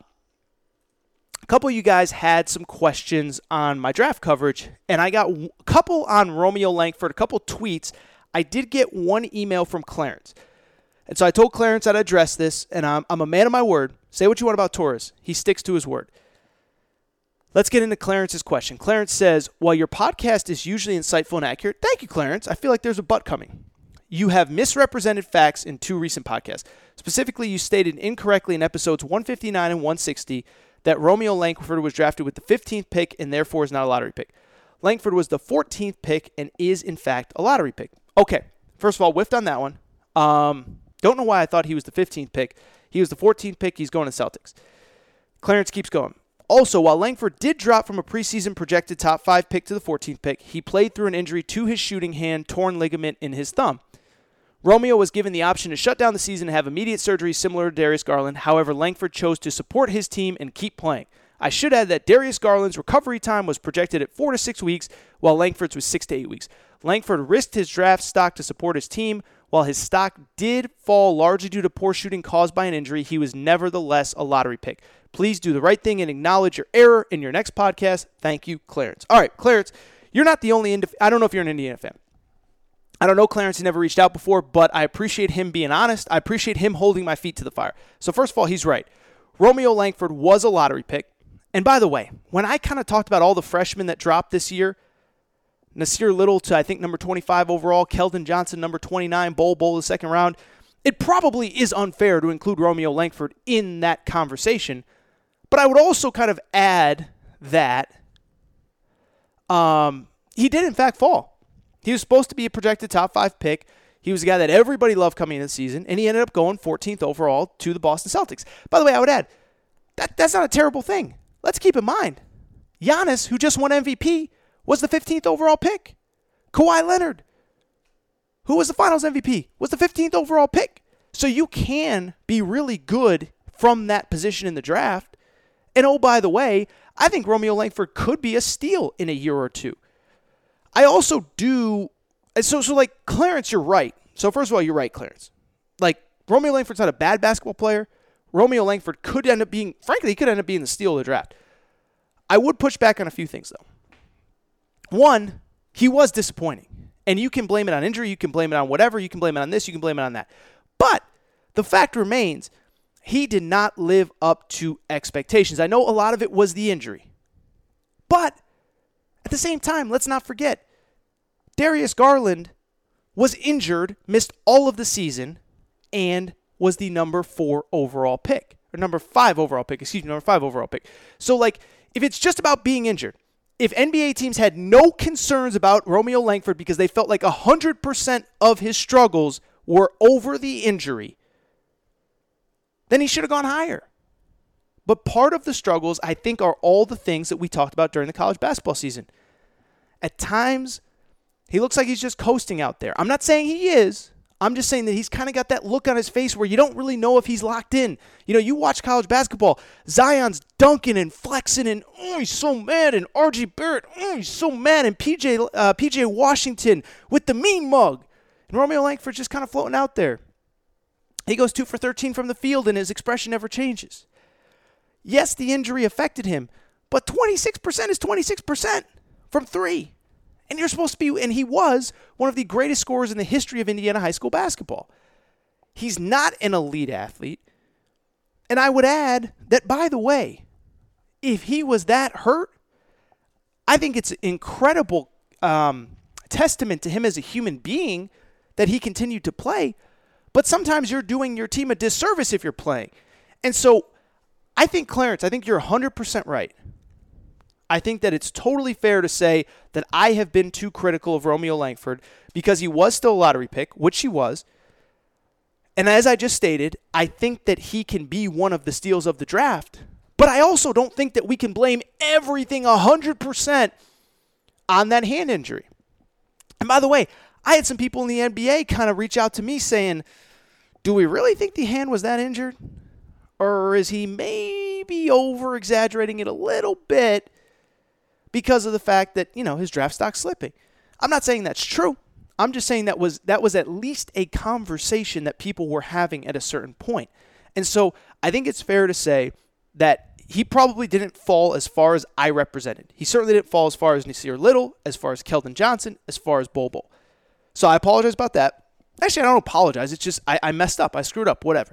A couple of you guys had some questions on my draft coverage, and I got a couple on Romeo Langford, a couple tweets. I did get one email from Clarence. And so I told Clarence I'd address this, and I'm a man of my word. Say what you want about Torres. He sticks to his word. Let's get into Clarence's question. Clarence says, while your podcast is usually insightful and accurate, thank you, Clarence. I feel like there's a but coming. You have misrepresented facts in 2 recent podcasts. Specifically, you stated incorrectly in episodes 159 and 160 that Romeo Langford was drafted with the 15th pick and therefore is not a lottery pick. Langford was the 14th pick and is, in fact, a lottery pick. Okay, first of all, whiffed on that one. Don't know why I thought he was the 15th pick. He was the 14th pick. He's going to Celtics. Clarence keeps going. Also, while Langford did drop from a preseason projected top 5 pick to the 14th pick, he played through an injury to his shooting hand, torn ligament in his thumb. Romeo was given the option to shut down the season and have immediate surgery similar to Darius Garland. However, Langford chose to support his team and keep playing. I should add that Darius Garland's recovery time was projected at 4 to 6 weeks, while Langford's was 6 to 8 weeks. Langford risked his draft stock to support his team. While his stock did fall largely due to poor shooting caused by an injury, he was nevertheless a lottery pick. Please do the right thing and acknowledge your error in your next podcast. Thank you, Clarence. All right, Clarence, you're not the only I don't know if you're an Indiana fan. I don't know Clarence. He never reached out before, but I appreciate him being honest. I appreciate him holding my feet to the fire. So first of all, he's right. Romeo Langford was a lottery pick. And by the way, when I kind of talked about all the freshmen that dropped this year, Nasir Little to, I think, number 25 overall, Keldon Johnson, number 29, Bol the second round, it probably is unfair to include Romeo Langford in that conversation. But I would also kind of add that he did, in fact, fall. He was supposed to be a projected top 5 pick. He was a guy that everybody loved coming into the season, and he ended up going 14th overall to the Boston Celtics. By the way, I would add, that's not a terrible thing. Let's keep in mind, Giannis, who just won MVP, was the 15th overall pick. Kawhi Leonard, who was the Finals MVP, was the 15th overall pick. So you can be really good from that position in the draft. And oh, by the way, I think Romeo Langford could be a steal in a year or two. I also do, so like, Clarence, you're right. So first of all, you're right, Clarence. Like, Romeo Langford's not a bad basketball player. Romeo Langford could end up being, frankly, he could end up being the steal of the draft. I would push back on a few things, though. One, he was disappointing. And you can blame it on injury, you can blame it on whatever, you can blame it on this, you can blame it on that. But the fact remains, he did not live up to expectations. I know a lot of it was the injury. But at the same time, let's not forget, Darius Garland was injured, missed all of the season, and was the number 4 overall pick. Or number 5 overall pick, number 5 overall pick. So, like, if it's just about being injured, if NBA teams had no concerns about Romeo Langford because they felt like 100% of his struggles were over the injury, then he should have gone higher. But part of the struggles, I think, are all the things that we talked about during the college basketball season. At times, He looks like he's just coasting out there. I'm not saying he is. I'm just saying that he's kind of got that look on his face where you don't really know if he's locked in. You know, you watch college basketball, Zion's dunking and flexing and, he's so mad. And R.J. Barrett, he's so mad. And P.J. Washington with the mean mug. And Romeo Langford's just kind of floating out there. He goes 2 for 13 from the field and his expression never changes. Yes, the injury affected him, but 26% is 26% from 3. And you're supposed to be, and he was one of the greatest scorers in the history of Indiana high school basketball. He's not an elite athlete. And I would add that, by the way, if he was that hurt, I think it's an incredible testament to him as a human being that he continued to play. But sometimes you're doing your team a disservice if you're playing. And so I think, Clarence, you're 100% right. I think that it's totally fair to say that I have been too critical of Romeo Langford because he was still a lottery pick, which he was. And as I just stated, I think that he can be one of the steals of the draft. But I also don't think that we can blame everything 100% on that hand injury. And by the way, I had some people in the NBA kind of reach out to me saying, do we really think the hand was that injured? Or is he maybe over-exaggerating it a little bit because of the fact that, his draft stock's slipping? I'm not saying that's true. I'm just saying that was at least a conversation that people were having at a certain point. And so I think it's fair to say that he probably didn't fall as far as I represented. He certainly didn't fall as far as Nasir Little, as far as Keldon Johnson, as far as Bol Bol. So I apologize about that. Actually, I don't apologize. It's just I messed up. I screwed up, whatever.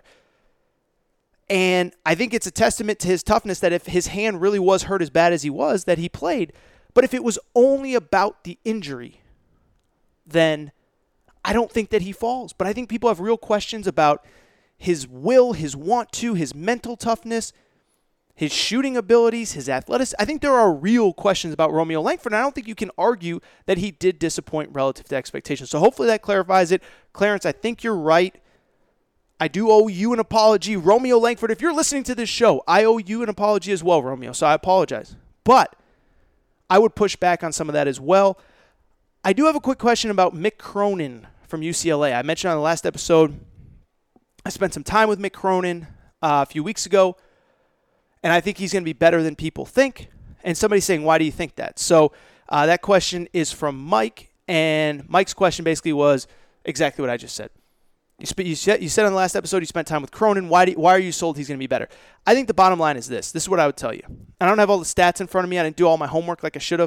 And I think it's a testament to his toughness that if his hand really was hurt as bad as he was, that he played. But if it was only about the injury, then I don't think that he falls. But I think people have real questions about his will, his want to, his mental toughness, his shooting abilities, his athleticism. I think there are real questions about Romeo Langford, and I don't think you can argue that he did disappoint relative to expectations. So hopefully that clarifies it. Clarence, I think you're right. I do owe you an apology. Romeo Langford, if you're listening to this show, I owe you an apology as well, Romeo, so I apologize. But I would push back on some of that as well. I do have a quick question about Mick Cronin from UCLA. I mentioned on the last episode, I spent some time with Mick Cronin a few weeks ago, and I think he's going to be better than people think. And somebody's saying, why do you think that? So that question is from Mike, and Mike's question basically was exactly what I just said. You said on the last episode you spent time with Cronin. Why are you sold he's going to be better? I think the bottom line is this. This is what I would tell you. I don't have all the stats in front of me. I didn't do all my homework like I should have.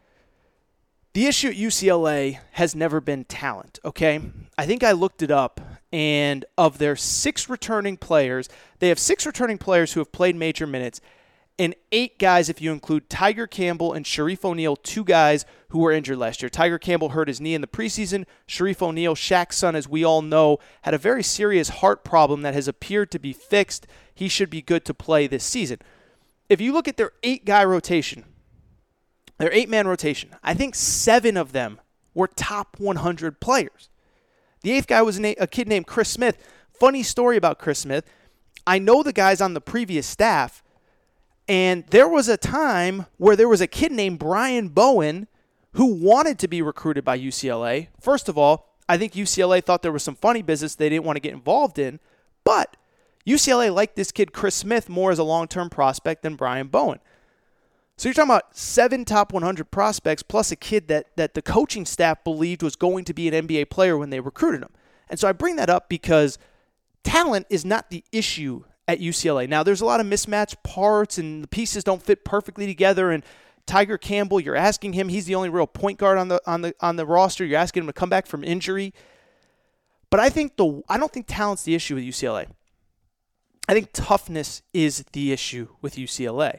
The issue at UCLA has never been talent, okay? I think I looked it up, and of their 6 returning players, they have 6 returning players who have played major minutes, and 8 guys if you include Tiger Campbell and Sharif O'Neal, 2 guys who were injured last year. Tiger Campbell hurt his knee in the preseason. Sharif O'Neal, Shaq's son, as we all know, had a very serious heart problem that has appeared to be fixed. He should be good to play this season. If you look at their 8-guy rotation, their 8-man rotation, I think 7 of them were top 100 players. The 8th guy was a kid named Chris Smith. Funny story about Chris Smith. I know the guys on the previous staff, and there was a time where there was a kid named Brian Bowen who wanted to be recruited by UCLA. First of all, I think UCLA thought there was some funny business they didn't want to get involved in, but UCLA liked this kid Chris Smith more as a long-term prospect than Brian Bowen. So you're talking about 7 top 100 prospects plus a kid that the coaching staff believed was going to be an NBA player when they recruited him. And so I bring that up because talent is not the issue at UCLA. Now, there's a lot of mismatched parts and the pieces don't fit perfectly together. And Tiger Campbell, you're asking him, he's the only real point guard on the roster. You're asking him to come back from injury. But I don't think talent's the issue with UCLA. I think toughness is the issue with UCLA.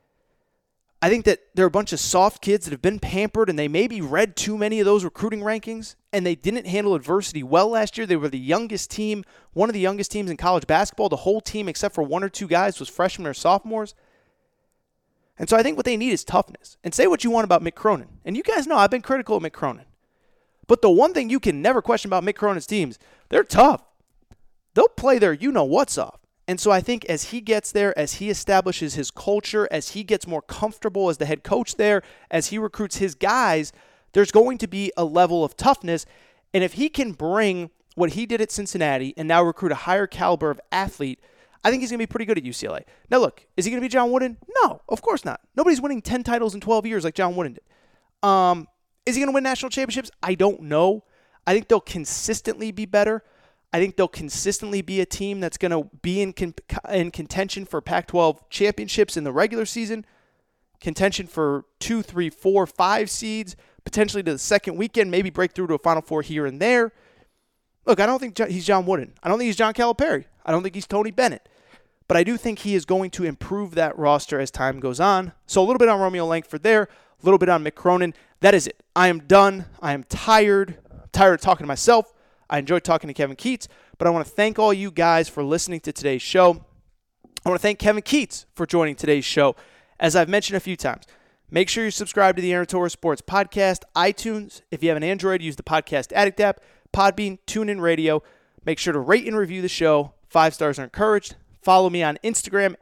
I think that there are a bunch of soft kids that have been pampered and they maybe read too many of those recruiting rankings and they didn't handle adversity well last year. They were the youngest team, one of the youngest teams in college basketball. The whole team, except for 1 or 2 guys, was freshmen or sophomores. And so I think what they need is toughness. And say what you want about Mick Cronin. And you guys know I've been critical of Mick Cronin. But the one thing you can never question about Mick Cronin's teams, they're tough. They'll play their you-know-what's off. And so I think as he gets there, as he establishes his culture, as he gets more comfortable as the head coach there, as he recruits his guys, There's going to be a level of toughness, and if he can bring what he did at Cincinnati and now recruit a higher caliber of athlete, I think he's going to be pretty good at UCLA. Now look, is he going to be John Wooden? No, of course not. Nobody's winning 10 titles in 12 years like John Wooden did. Is he going to win national championships? I don't know. I think they'll consistently be better. I think they'll consistently be a team that's going to be in contention for Pac-12 championships in the regular season, contention for 2, 3, 4, 5 seeds, potentially to the second weekend, maybe break through to a Final Four here and there. Look, I don't think he's John Wooden. I don't think he's John Calipari. I don't think he's Tony Bennett. But I do think he is going to improve that roster as time goes on. So a little bit on Romeo Langford there, a little bit on Mick Cronin. That is it. I am done. I am tired. I'm tired of talking to myself. I enjoyed talking to Kevin Keatts, but I want to thank all you guys for listening to today's show. I want to thank Kevin Keatts for joining today's show. As I've mentioned a few times, make sure you subscribe to the Aaron Torres Sports Podcast, iTunes. If you have an Android, use the Podcast Addict app, Podbean, TuneIn Radio. Make sure to rate and review the show. 5 stars are encouraged. Follow me on Instagram,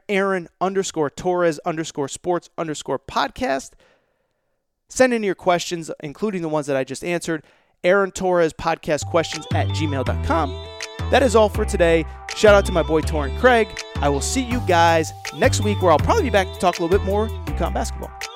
Aaron_Torres_sports_podcast. Send in your questions, including the ones that I just answered. Aaron Torres podcast questions @gmail.com. That is all for today. Shout out to my boy Torrin Craig. I will see you guys next week, where I'll probably be back to talk a little bit more UConn basketball.